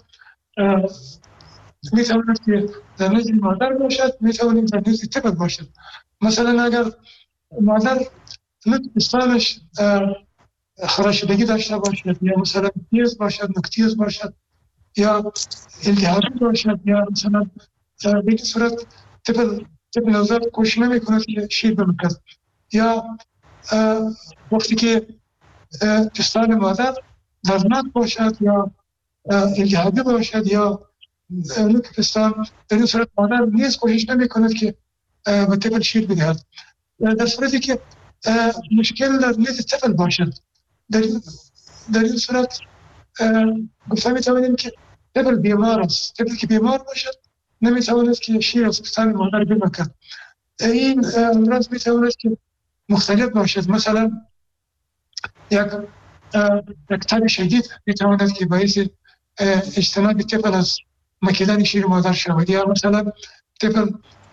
می تواند که در نزد مادر باشد، می تواند در نزد طفل باشد. مثلا اگر مادر پستانش خراشیدگی داشته باشد یا مثلا تیز باشد، نکتیز باشد یا التهابی باشد یا مثلا به این صورت طفل نوزاد کوشش نمی‌کند که شیر بمکد، یا وقتی که پستان مادر دردناک باشد یا التهابی باشد یا نوک پستان، در این صورت مادر نیز کوشش نمی‌کند که به طفل شیر بدهد. در صورتی که مشکل در نزد طفل باشد، در این صورت گفته می‌توانیم که طفل بیمار است. طفلی که بیمار باشد نمی‌تواند که شیر از پستان مادر بمکد. این امراض می‌تواند که مختلف باشد. مثلا یک تب شدید می‌تواند که باعث اجتناب طفل از مکیدن شیر مادر شود، یا مثلا طفل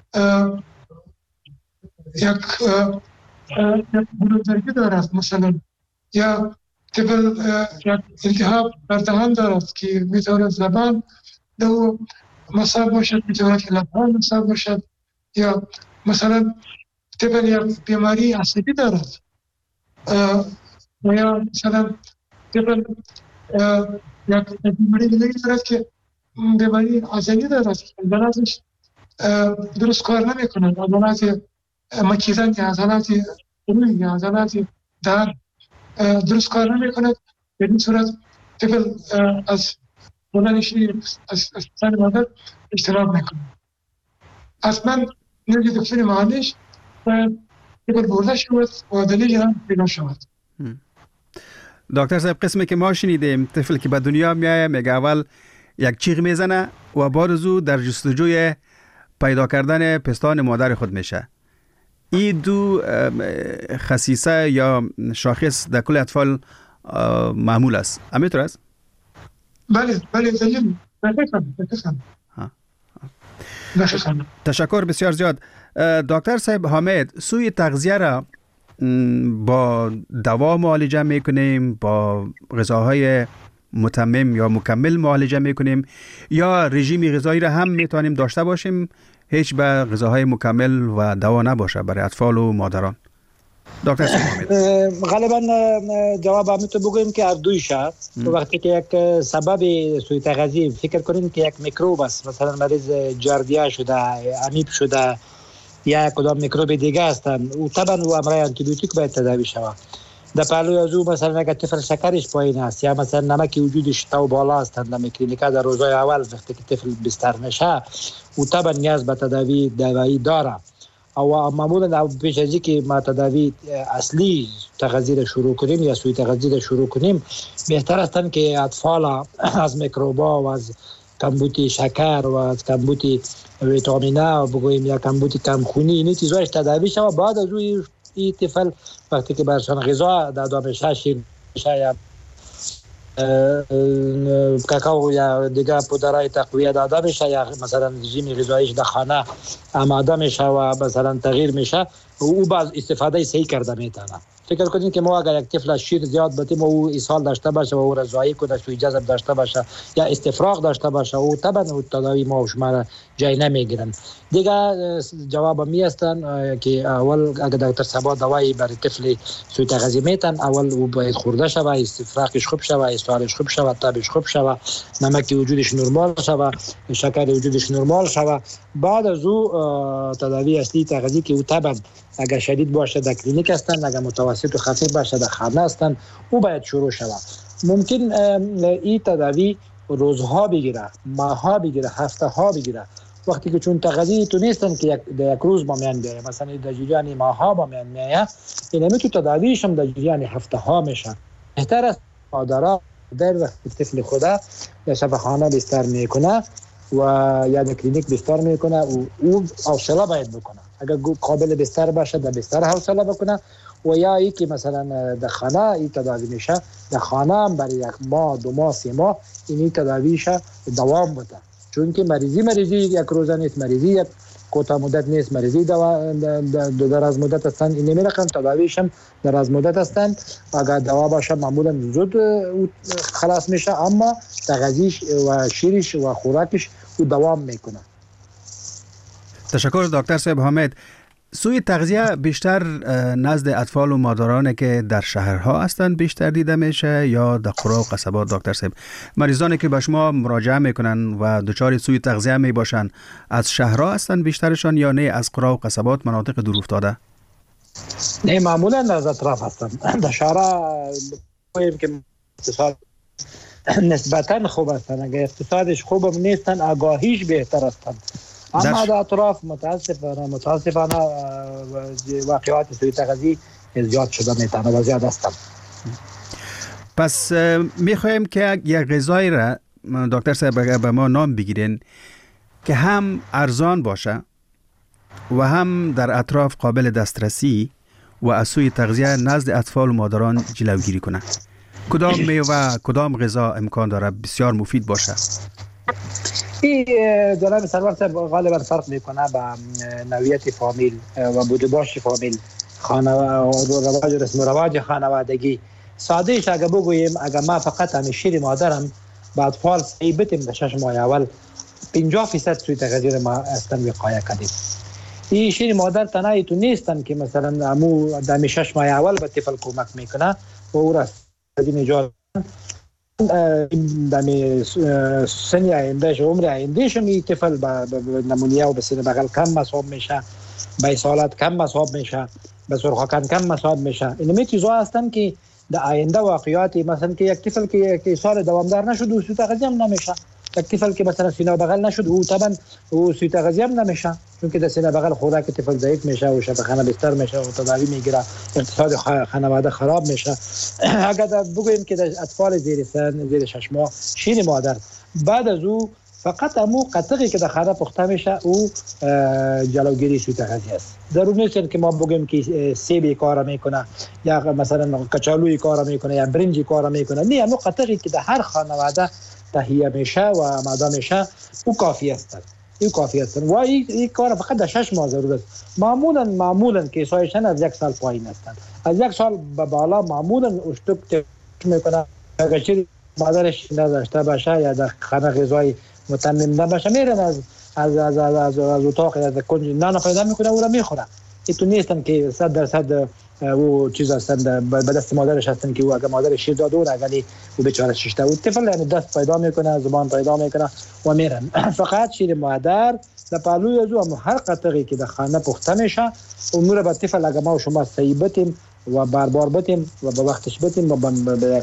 یک بلوردگی دارد مثلا، یا طفل یک التهاب در دهان دارد که میتواند زبان دو مصاب باشد، میتواند که لبان مصاب باشد، یا مثلا طفل یک بیماری عصبی دارد، یا مثلا طفل یک بیماری دیگری دارد که بیماری عضلی دارد، عضلاتش درست کار نمیکنند، عضلات مکیدن یا عضلات روی یا عضلات دهان درست کار نمی‌کند. در این صورت طفل از خوردن شیر از پستان مادر اجتناب می‌کند. اصلا نوع دکتر معالج طفل برده شود و دلیل هم پیدا شود. دکتر صاحب، قسمی که ما شنیدیم طفل که به دنیا میایه میگه اول یک چیغ میزنه و بعد از او در جستجوی پیدا کردن پستان مادر خود میشه. این دو خصیصه یا شاخص در کل اطفال معمول است. همینطور است؟ بله دلیل تشکر بسیار زیاد. دکتر صاحب حامد، سوی تغذیه را با دوا معالجه میکنیم، با غذاهای متمم یا مکمل معالجه میکنیم، یا رژیم غذایی را هم میتونیم داشته باشیم هیچ به غذاهای مکمل و دوا نباشه برای اطفال و مادران؟ دکتر صاحب حامد، غالبا جواب همین تو بگویم که هر دویشه. وقتی که یک سبب سوء تغذیه فکر کنیم که یک میکروب است، مثلا مریض جاردیا شده، امیب شده یا کدام میکروب دیگه هستن، و طبعا و امرای آنتیبیوتیک باید تداوی شود. در پهلوی از او مثلا اگر طفل شکرش پایین است یا مثلا نمک وجودش تو بالا است، در کلینیکا در روزهای اول وقتی که طفل بستر میشه و طبعا نیاز به تداوی دوایی داره. او معمولا پیش از اینکه ما تداوی اصلی تغذیه را شروع کنیم یا سوء تغذیه را شروع کنیم، بهتر است که اطفال از میکروبا و از کمبود شکر و از کمبود ویتامینا و بگوییم یا کمبود کمخونی این چیزاش تداوی شود. بعد از اون این طفل وقتی که برشان غذا داده میشه، شیر یا کاکائو یا دیگه پودرهای تقویه داده میشه یا مثلا رژیم غذاییش در خانه آماده میشه و مثلا تغییر میشه، او باز استفاده صحیح کرده میتونه. فکر کنید که ما اگر یک طفل شیر زیاد بدیم و او اسهال داشته باشه و او رضایی کنه، سوء جذب داشته باشه یا استفراغ داشته باشه، او طبعا تداوی ما و شما را جای نمیگیرن. دیگه جواب می هستن که اول اگر دکتر صاحب دوایی برای طفل سوء تغذیه میتن، اول او باید خورده شود، استفراغش خوب شود، اسهالش خوب شود، تبش خوب شود، نمک وجودش نرمال شود، شکر وجودش نرمال شود. بعد از او تداوی اصلی تغذیه که او طبعا اگر شدید باشه در کلینیک هستن، اگر متوسط و خفیف باشه در خانه هستن، او باید شروع شود. ممکن این تداوی روزها بگیره، ماهها بگیره، هفته ها بگیره. وقتی که چون تغذیه تو نیستن که یک روز با میان بیایه، مثلا در جریان ماهها با میان میایه، این همی تو تداویش هم در جریان هفته ها میشه. بهتر است مادرها در وقتی طفل خوده در شفاخانه بستر میکنه و یا در کلینیک بستر میکنه و او حوصله باید بکنه. اگر قابل بستر باشه در بستر حوصله بکنه، و یا ای که مثلا در خانه این تداوی میشه، در خانه هم برای یک ماه، 2 ماه، 3 ماه این تداویشه دوام بده. چون که مریضی یک روزه نیست، مریضی یک کوتاه مدت نیست، مریضی دراز مدت هستند. این نمیرقم تداویش هم دراز مدت هستند. اگر دوا باشه معمولا زود خلاص میشه، اما تغذیش و شیرش و خوراکش او دوام میکنه. تشکر دکتر صاحب حامد. سوی تغذیه بیشتر نزد اطفال و مادرانه که در شهرها هستند بیشتر دیده میشه یا در قرى و قصبات؟ دکتر صاحب، مریضانی که به شما مراجعه میکنن و دچار سوی تغذیه میباشن از شهرها هستند بیشترشان یا نه از قرى و قصبات، مناطق دور افتاده؟ نه، معمولا از اطراف هستند. در شهرها میگیم که اقتصاد نسبتا خوب هستند، اگر اقتصادش خوب نیستن آگاهیش بهتر هستند. اما در اطراف متاسفانه واقعات سوء تغذیه زیاد شده میتونه و زیاد هستند. پس میخوایم که یک غذایی را دکتر صاحب به ما نام بگیرین که هم ارزان باشه و هم در اطراف قابل دسترسی و از سوء تغذیه نزد اطفال و مادران جلوگیری کنه. کدام میوه، کدام غذا امکان داره بسیار مفید باشه؟ این جناب سرور صاحب غالبا فرق میکنه با نوعیت فامیل و بودباش فامیل، رواج رسم و رواج خانوادگی. ساده ایش اگر بگوییم، اگر ما فقط همین شیر مادرم با اطفال صحیح بتیم در 6 ماه اول 50% سوی تغذیه ما اصلا وقایه کردیم. این شیر مادر تنهایی تو نیستن که مثلا امو در 6 ماه اول به طفل کمک میکنه و او را نجات دمی سنی آیندهش عمر آیندهش می طفل به نمونیا و به سینه بغل کم مصاب میشه، به سالات کم مصاب میشه، به سرخکان کم مصاب میشه. این چیزا هستن که در آینده واقعیاتی، مثلا که یک طفل که سال دوامدار نشد و سوء تغذیه هم نمیشه، یک طفل که مثلا سینه بغل نشد او طبعا او سوء تغذیه هم نمیشه، چون که در سینه بغل خوراک طفل ضعیف میشه و شفاخانه بستر میشه و تداوی میگیره، اقتصاد خانواده خراب میشه. اگر بگوییم که در اطفال زیر سن، زیر 6 ماه شیر مادر، بعد از او فقط همون قطعی که در خانه پخته میشه او جلوگیری شده تغذیه است. ضرور نیست که ما بگیم که سیب کار میکنه یا مثلا کچالوی کار میکنه یا برنج کار میکنه. نه، همون قطعی که در هر خانواده تهیه میشه و معده میشه او کافی است. این کافی است و این کار فقط در 6 ماه ضرور است. معمولا کیسایشان از 1 سال پایین هستند. از 1 سال به بالا معمولا اشتک میکنه. اگر چیزی مادرش نداشته باشه یا در خانه غذایی متمم نباشه میرن از اتاق یا از کنج نان پیدا میکنه او را میخوره. این تو نیستن که 100% او چیز هستند به دست مادرش هستند که او اگر مادر شیر داده و اگر او بیچاره شیشته و طفل یعنی دست پیدا میکنه زبان پیدا میکنه و میرن. فقط شیر مادر در پهلوی از او هر قطعی که در خانه پخته میشه اون رو به طفل اگر ما و شما سیبتیم و بار بتیم و به وقتش بتیم و به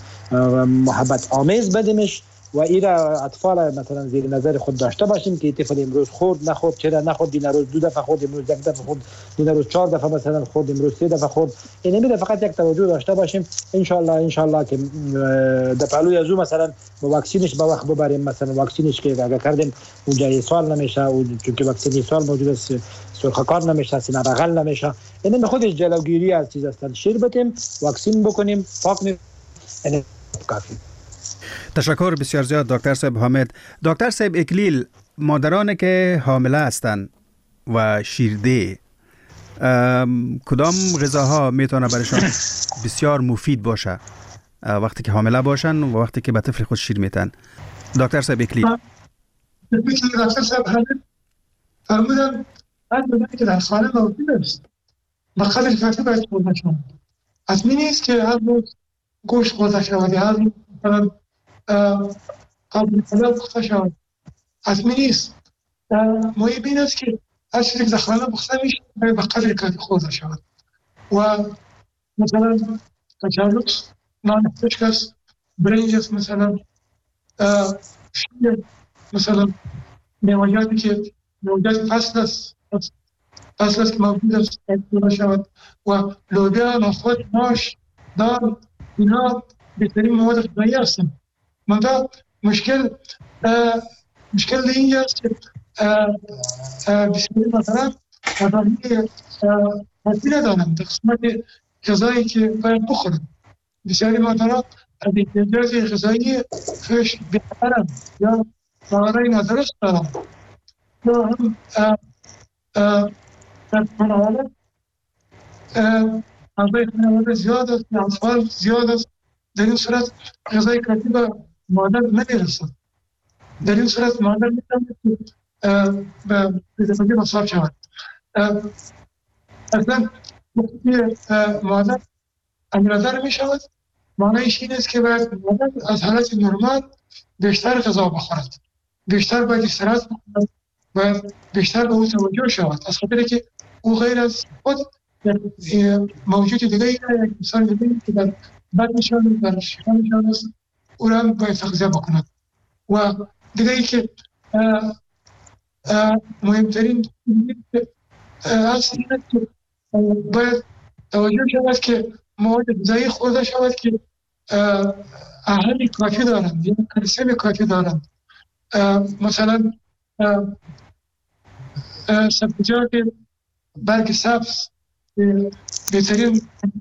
محبت آمیز بدیمش و ایرا اطفال مثلا زیر نظر خود داشته باشیم که طفل امروز خورد نخورد چرا نخورد دین روز 2 دفعه خورد امروز 1 دفعه خورد دین روز 4 دفعه مثلا خورد امروز 3 دفعه خورد. این نمیده فقط یک توجه داشته باشیم ان شاء الله که در پهلوی از او مثلا با واکسینش به وقت ببریم. مثلا واکسینش که اگه کردیم اونجا سوال نمیشه و چون که واکسن سوال موجود است سرخکار نمیشه سینه بغل نمیشه. این خودش جلوگیری از چیز است. شیر بتیم واکسین بکنیم پاک این کافی. تشکر بسیار زیاد دکتر صاحب حامد. دکتر صاحب اکلیل، مادران که حامله هستند و شیرده کدام غذاها میتونه برایشان بسیار مفید باشه وقتی که حامله باشن و وقتی که به طفل خود شیر میتن؟ دکتر صاحب اکلیل. دکتر صاحب حامد فرمودن هر مدتی که در خانه موجود است به قدر کافی باید خورده شود. حتمی نیست که هر روز گوشت خورده شود یا هر روز مثلا قابل پلو پخته شود. حتمی نیست. مهم این است که هر چیزی که در خانه پخته میشه باید به قدر کافی خورده شود و مثلا کچالو نان خشک است، برنج است، مثلا شیر، مثلا میوه‌جاتی که میوه‌جات فصل است که موجود است خورده شود و لوبیا، نخود، ماش، دال، اینها بهترین مواد غذایی هستند. منتها مشکل اینجا است که بسیاری مثلا آدمی حتی ندارند در قسمت غذایی که باید بخورند. بسیاری مادرها از احتیاجات غذایی خودش بی‌خبرند یا باورهای نادرست دارند یا هم در خانواده اعضای خانواده زیاد است، اطفال زیاد است. در این صورت غذای کافی به مادر نمیرسد. در این صورت مادر میتواند به بی‌دفاعی مصاب شود. اصلا وقتی مادر امیرادر می شود معنیش این است که باید مادر از حالت نرمال بیشتر غذا بخورد، بیشتر باید استراحت بکند، باید بیشتر به او توجه شود، از خاطری که او غیر از خود موجود دیگه یک انسان دیگه که در بدنشان در شکمشان است او را باید تغذیه بکند. و دیگه ای که مهمترین اصل این است که باید توجه شود که مواد غذایی خورده شود که اهل کافی دارند یا کلسیم کافی دارند. مثلا سبزیجات برگ سبز بهترین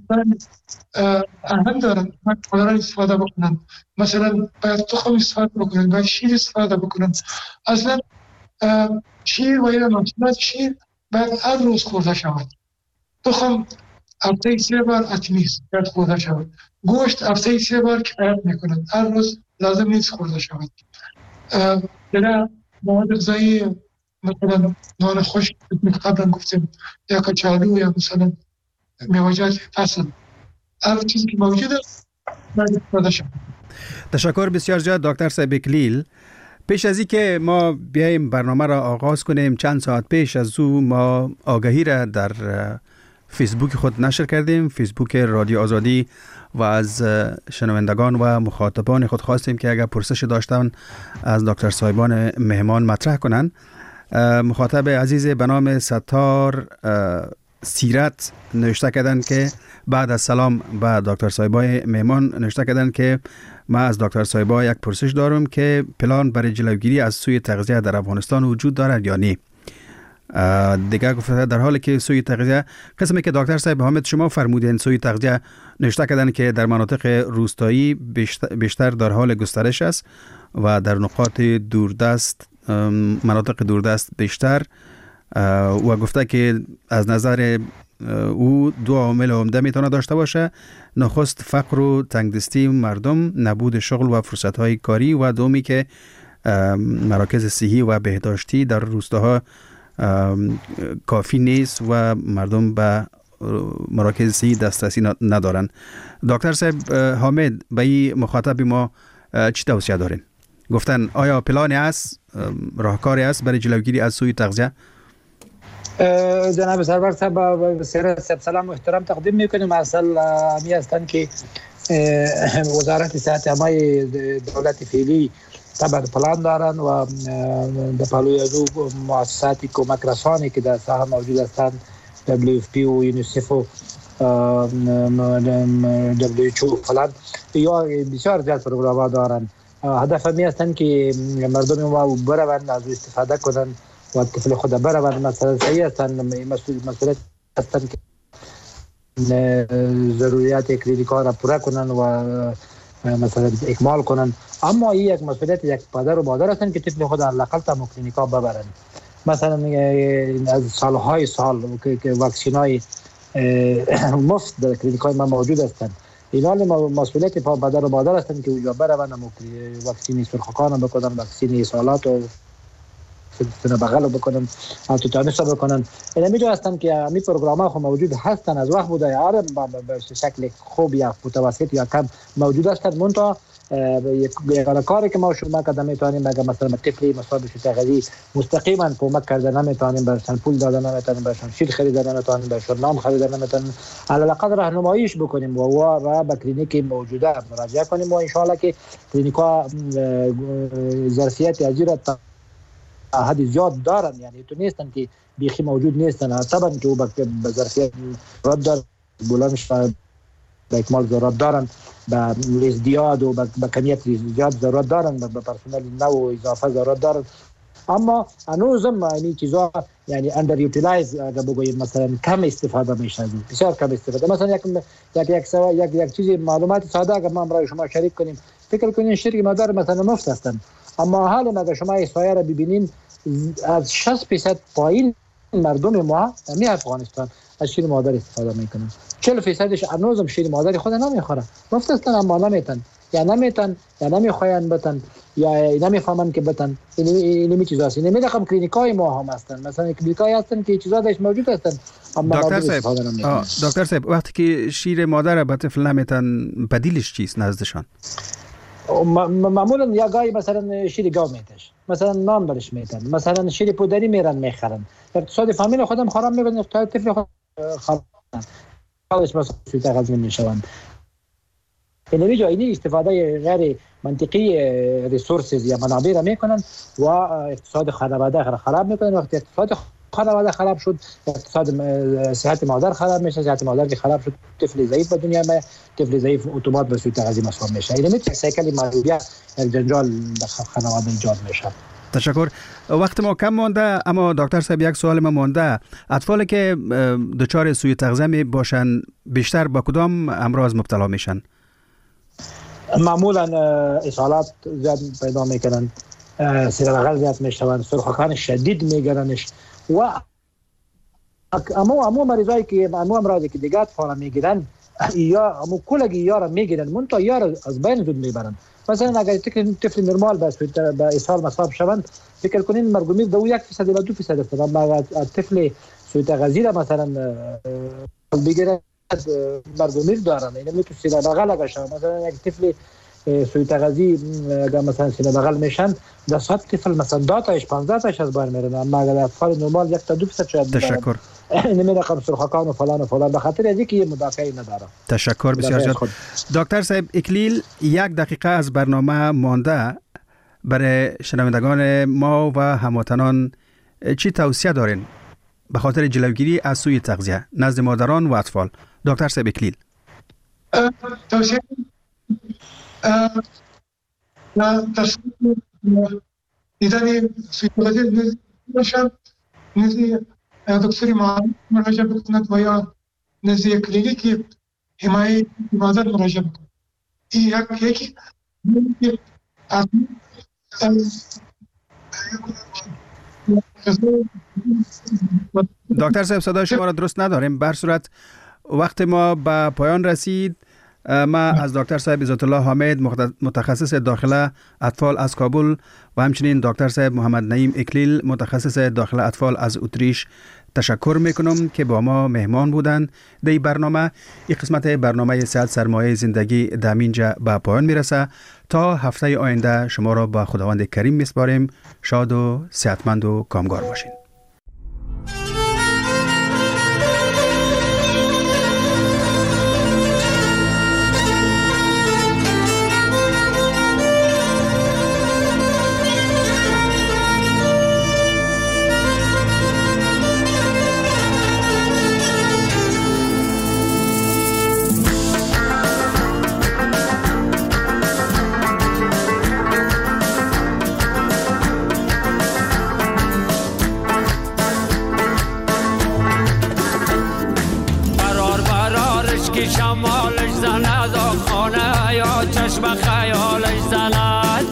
اهم دارند باید استفاده بکنند. مثلا باید تخم استفاده بکنند، باید شیر استفاده بکنند. اصلا شیر و یا محصولات شیر باید هر روز خورده شود. تخم هفته 3 بار حتمی است باید خورده شود. گوشت هفته 3 بار کفایت میکند، هر روز لازم نیست خورده شود. دیگه مواد غذایی مثلا نان خشک قبلا گفتیم یا کچالو یا مثلا میوه‌جات فصل، هر چیزی که موجود است باید استفاده شود. تشکر بسیار زیاد دکتر صاحب اکلیل. پیش از این که ما بیایم برنامه را آغاز کنیم چند ساعت پیش از او ما آگهی را در فیسبوک خود نشر کردیم، فیسبوک رادیو آزادی، و از شنوندگان و مخاطبان خود خواستیم که اگر پرسش داشتن از دکتر صاحبان مهمان مطرح کنند. مخاطب عزیز به نام ستار سیرت نوشته کردن که بعد از سلام به دکتر صاحبای مهمان نوشته کردن که ما از دکتر صایبا یک پرسش دارم که پلان برای جلوگیری از سوء تغذیه در افغانستان وجود دارد یا نه. دیگه گفته در حالی که سوء تغذیه، قسمی که دکتر صاحب حامد شما فرمودین سوء تغذیه نوشته کردن که در مناطق روستایی بیشتر در حال گسترش است و در نقاط دوردست، مناطق دوردست بیشتر، و گفته که از نظر او دو عامل عمده میتونه داشته باشه: نخست فقر و تنگدستی مردم، نبود شغل و فرصت‌های کاری، و دومی که مراکز صحی و بهداشتی در روستاها کافی نیست و مردم به مراکز صحی دسترسی ندارن. دکتر صاحب حامد، به این مخاطب ما چی توصیه دارین؟ گفتن آیا پلانی است، راهکاری است برای جلوگیری از سوء تغذیه؟ جناب سرور صاحب سلام و احترام تقدیم میکنیم. اصلا همی هستند که وزارت صحت همه دولت فعلی طبعا پلان دارن و در پلوی از او مؤسساتی کمک رسانی که در ساحه موجود هستند، WFP و یونیسف و WHO فلان، یا بسیار زیاد پروگرام دارن. هدف همی هستند که مردم ما بروند از استفاده کنند و طفل خود بروند. مثلا صحیح هستند، مسئولیت هستند که ضروریات کلینیکا را پورا کنند و مثلا اکمال کنند، اما این یک مسئولیت یک پدر و مادر هستند که طفل خود حداقل تا کلینیکا ببرند. مثلا از سالهای سال که واکسینای مفت در کلینیکای ما موجود هستند، اینا مسئولیت پدر و مادر هستند که اونجا بروند واکسین سرخوکان بکنن، واکسین اسهالات و سینه بغل بکنن، تتانوس بکنن. اینا میجا هستن که امی پروگرام ها موجود هستن، از وقت بوده آره به شکل خوب یا متوسط یا کم موجود هستن. منتها یک کاری که ما شما کردن میتونیم، اگر مثلا طفلی مصاب به تغذیه مستقیما کمک کردن نمیتونیم، برشان پول دادن نمیتونیم، برشان شیر خریدن نمیتونیم، برشان نام خریدن نمیتونیم، علی الاقل راهنماییش بکنیم و به کلینیک موجوده مراجعه کنیم و ان شاء الله که کلینیکا ظرفیت اجرا حد زیاد دارن، یعنی تو نیستن که بیخی موجود نیستن. طبعا که به ظرفیت رد دارن، بولانش به اکمال ضرورت دارن، به ازدیاد و به کمیت زیاد ضرورت دارن، به پرسنل نو و اضافه ضرورت دارن. اما هنوزم این چیزا یعنی اندر یوتیلایز اگر بگوییم، مثلا کم استفاده میشه، بسیار کم استفاده. مثلا یک چیز معلومات ساده اگر ما برای شما شریک کنیم، فکر کنین شیر مادر مثلا مفت هستن، اما حالا اگر شما احصایه را ببینین، از 60% پایین مردم ما می افغانستان از شیر مادر استفاده میکنن. 40%ش هنوزم شیر مادر خود نمیخورن، مفت هستن اما نمیتن یا نمیخواین بتن یا نمیفهمن که بتن. این می چیزاست. این میگم کلینیکای ما هم هستن، مثلا کلینیکای هستن که چیزا درش موجود هستن اما دکتر صاحب وقتی که شیر مادر به طفل نمیتن، بدیلش چیست نزدشان؟ معمولا یا گاهی مثلا شیر گاو میتش، مثلا نان برش میتن، مثلا شیر پودری میرن میخرن، اقتصاد فامیل خودم خراب میکنن، اقتصاد طفل خود خراب خالص مثلا سوء تغذیه میشوند. اینمی جایی استفاده غیر منطقی ریسورسز یا منابع را میکنن و اقتصاد خانواده خراب میکنن. وقتی اقتصاد خانواده خراب شد، اقتصاد صحت مادر خراب میشه، صحت مادر که خراب شد، طفل ضعیف به دنیا میاد، طفل ضعیف اتومات به سوء تغذیه مصاب میشه. این میشه سایکل معلولیت یک جنجال در خانواده ایجاد میشه. تشکر. وقت ما کم مانده، اما دکتر صاحب یک سوال ما مانده. اطفالی که دچار سوء تغذیه می باشن بیشتر با کدام امراض مبتلا میشن؟ معمولا اسهالات زیاد پیدا میکنن، سینه بغل زیاد میشون، سرخوکان شدید میگیرنش و امو مریضایی که امراضی که دیگه اطفال میگیرن یا امو کلگی یارا میگیرن، منتها یارا از بین زود میبرن. مثلا اگر طفل نرمال به اسهال مصاب شوند، فکر کنین مرگومیر دو 1% الی 2% است، اما طفل سوء تغذیه مثلا بگیرن مرگومیر دارن. این میتونه سینه بغل اگر شوند، مثلا یک طفل سوء تغذیه اگر مثلا سینه بغل میشن، در صورت طفل مثلا 10 تاش 15 تاش از بین میرن، اما اگر اطفال نرمال 1 تا 2% شاید. تشکر. این رقم سرخوکان و فلان به خاطر از اینکه مدافعی نداره. تشکر بسیار زیاد. دکتر صاحب اکلیل، 1 دقیقه از برنامه مانده. برای شنوندگان ما و هموطنان چی توصیه دارین به خاطر جلوگیری از سوء تغذیه نزد مادران و اطفال؟ دکتر صاحب اکلیل. در دیدن سویدوزی باشد نزی دکتری مراجعه بکند و یا نزی کلینیکی حمایه عبادت مراجعه بکند. این یکی دکتر صاحب صدای شما را درست نداریم. به هر صورت وقت ما به پایان رسید. ما از دکتر صاحب عزت الله حامد متخصص داخله اطفال از کابل و همچنین دکتر صاحب محمد نعیم اکلیل متخصص داخله اطفال از اتریش تشکر میکنم که با ما مهمان بودند در این برنامه. این قسمت برنامه صحت سرمایه زندگی در اینجا به پایان میرسه. تا هفته آینده شما را با خداوند کریم میسپاریم. شاد و صحتمند و کامگار باشین. شمالش زند و خانه یا چشم خیالش زند.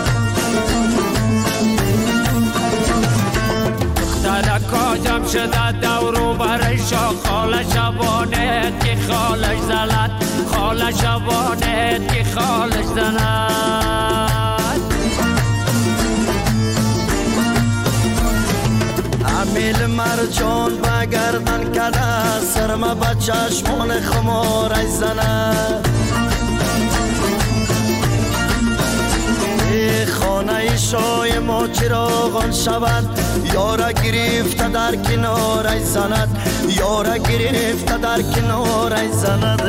دخترکا جمع شده دورو برش خاله شبانه که خالش زند. خاله شبانه که خالش زند. امیل مرجان بگردن کده سرما با چشمان خمارش زند. ای خانه شای ما چراغان شود یاره گرفته در کنارش زند. یاره گرفته در کنارش زند.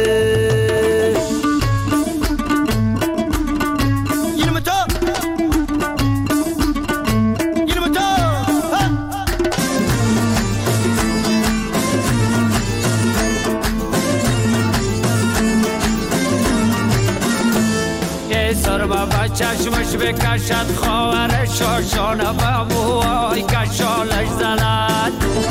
با چشمش بکشد خواهر شاشانه و موهای کشالش زند.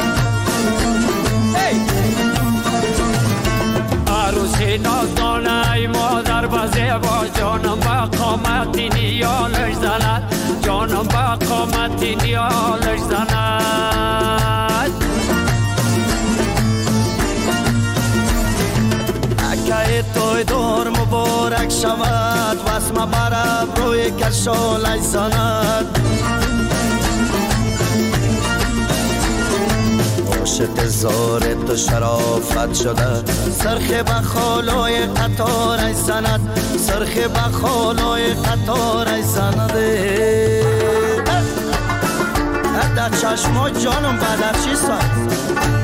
عروسی نازدانه ای مادر بزه با جانم با قامتی نیالش زند. جانم با قامتی نیالش زند. اکه توی دور مبارک شود واسم برب روی کشالش زند. عاشق زار تو شرافت شده سرخ بخالای قطارش زند. سرخ بخالای قطارش زند. در چشما جانم بدر چی سند.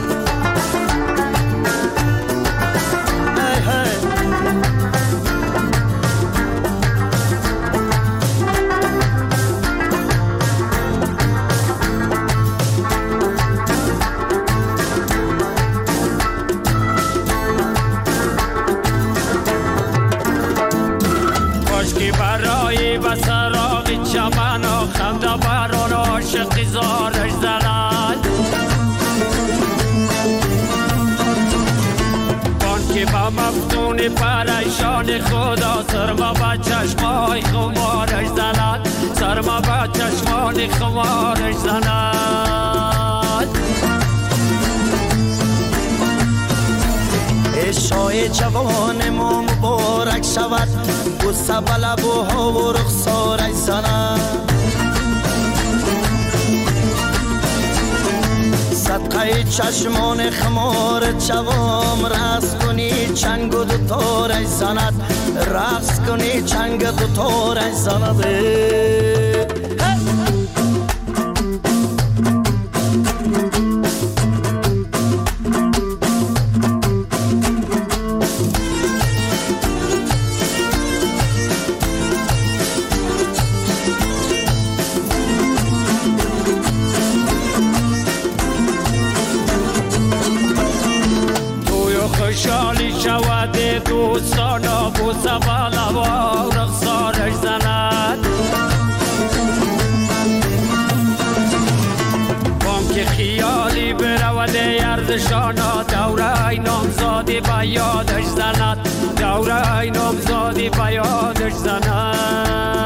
برای بسراغ چمن و خنده بران عاشق زارش زند. بانکی با مفتون پریشان خدا سرما با چشمای خمارش زند. سرما با چشمان خمارش زند. شای جوان ما مبارک شود بوسه به لبوها و رخسارش زند. صدقه چشمان خمار جوام رقص کنی چنگ و دوتارش زند. رقص کنی چنگ دوتارش زند. خوشحالی شود دوستان و بوسه و لبا گردشانا دوره نامزادی به یادش زند دوره نامزادی به یادش زند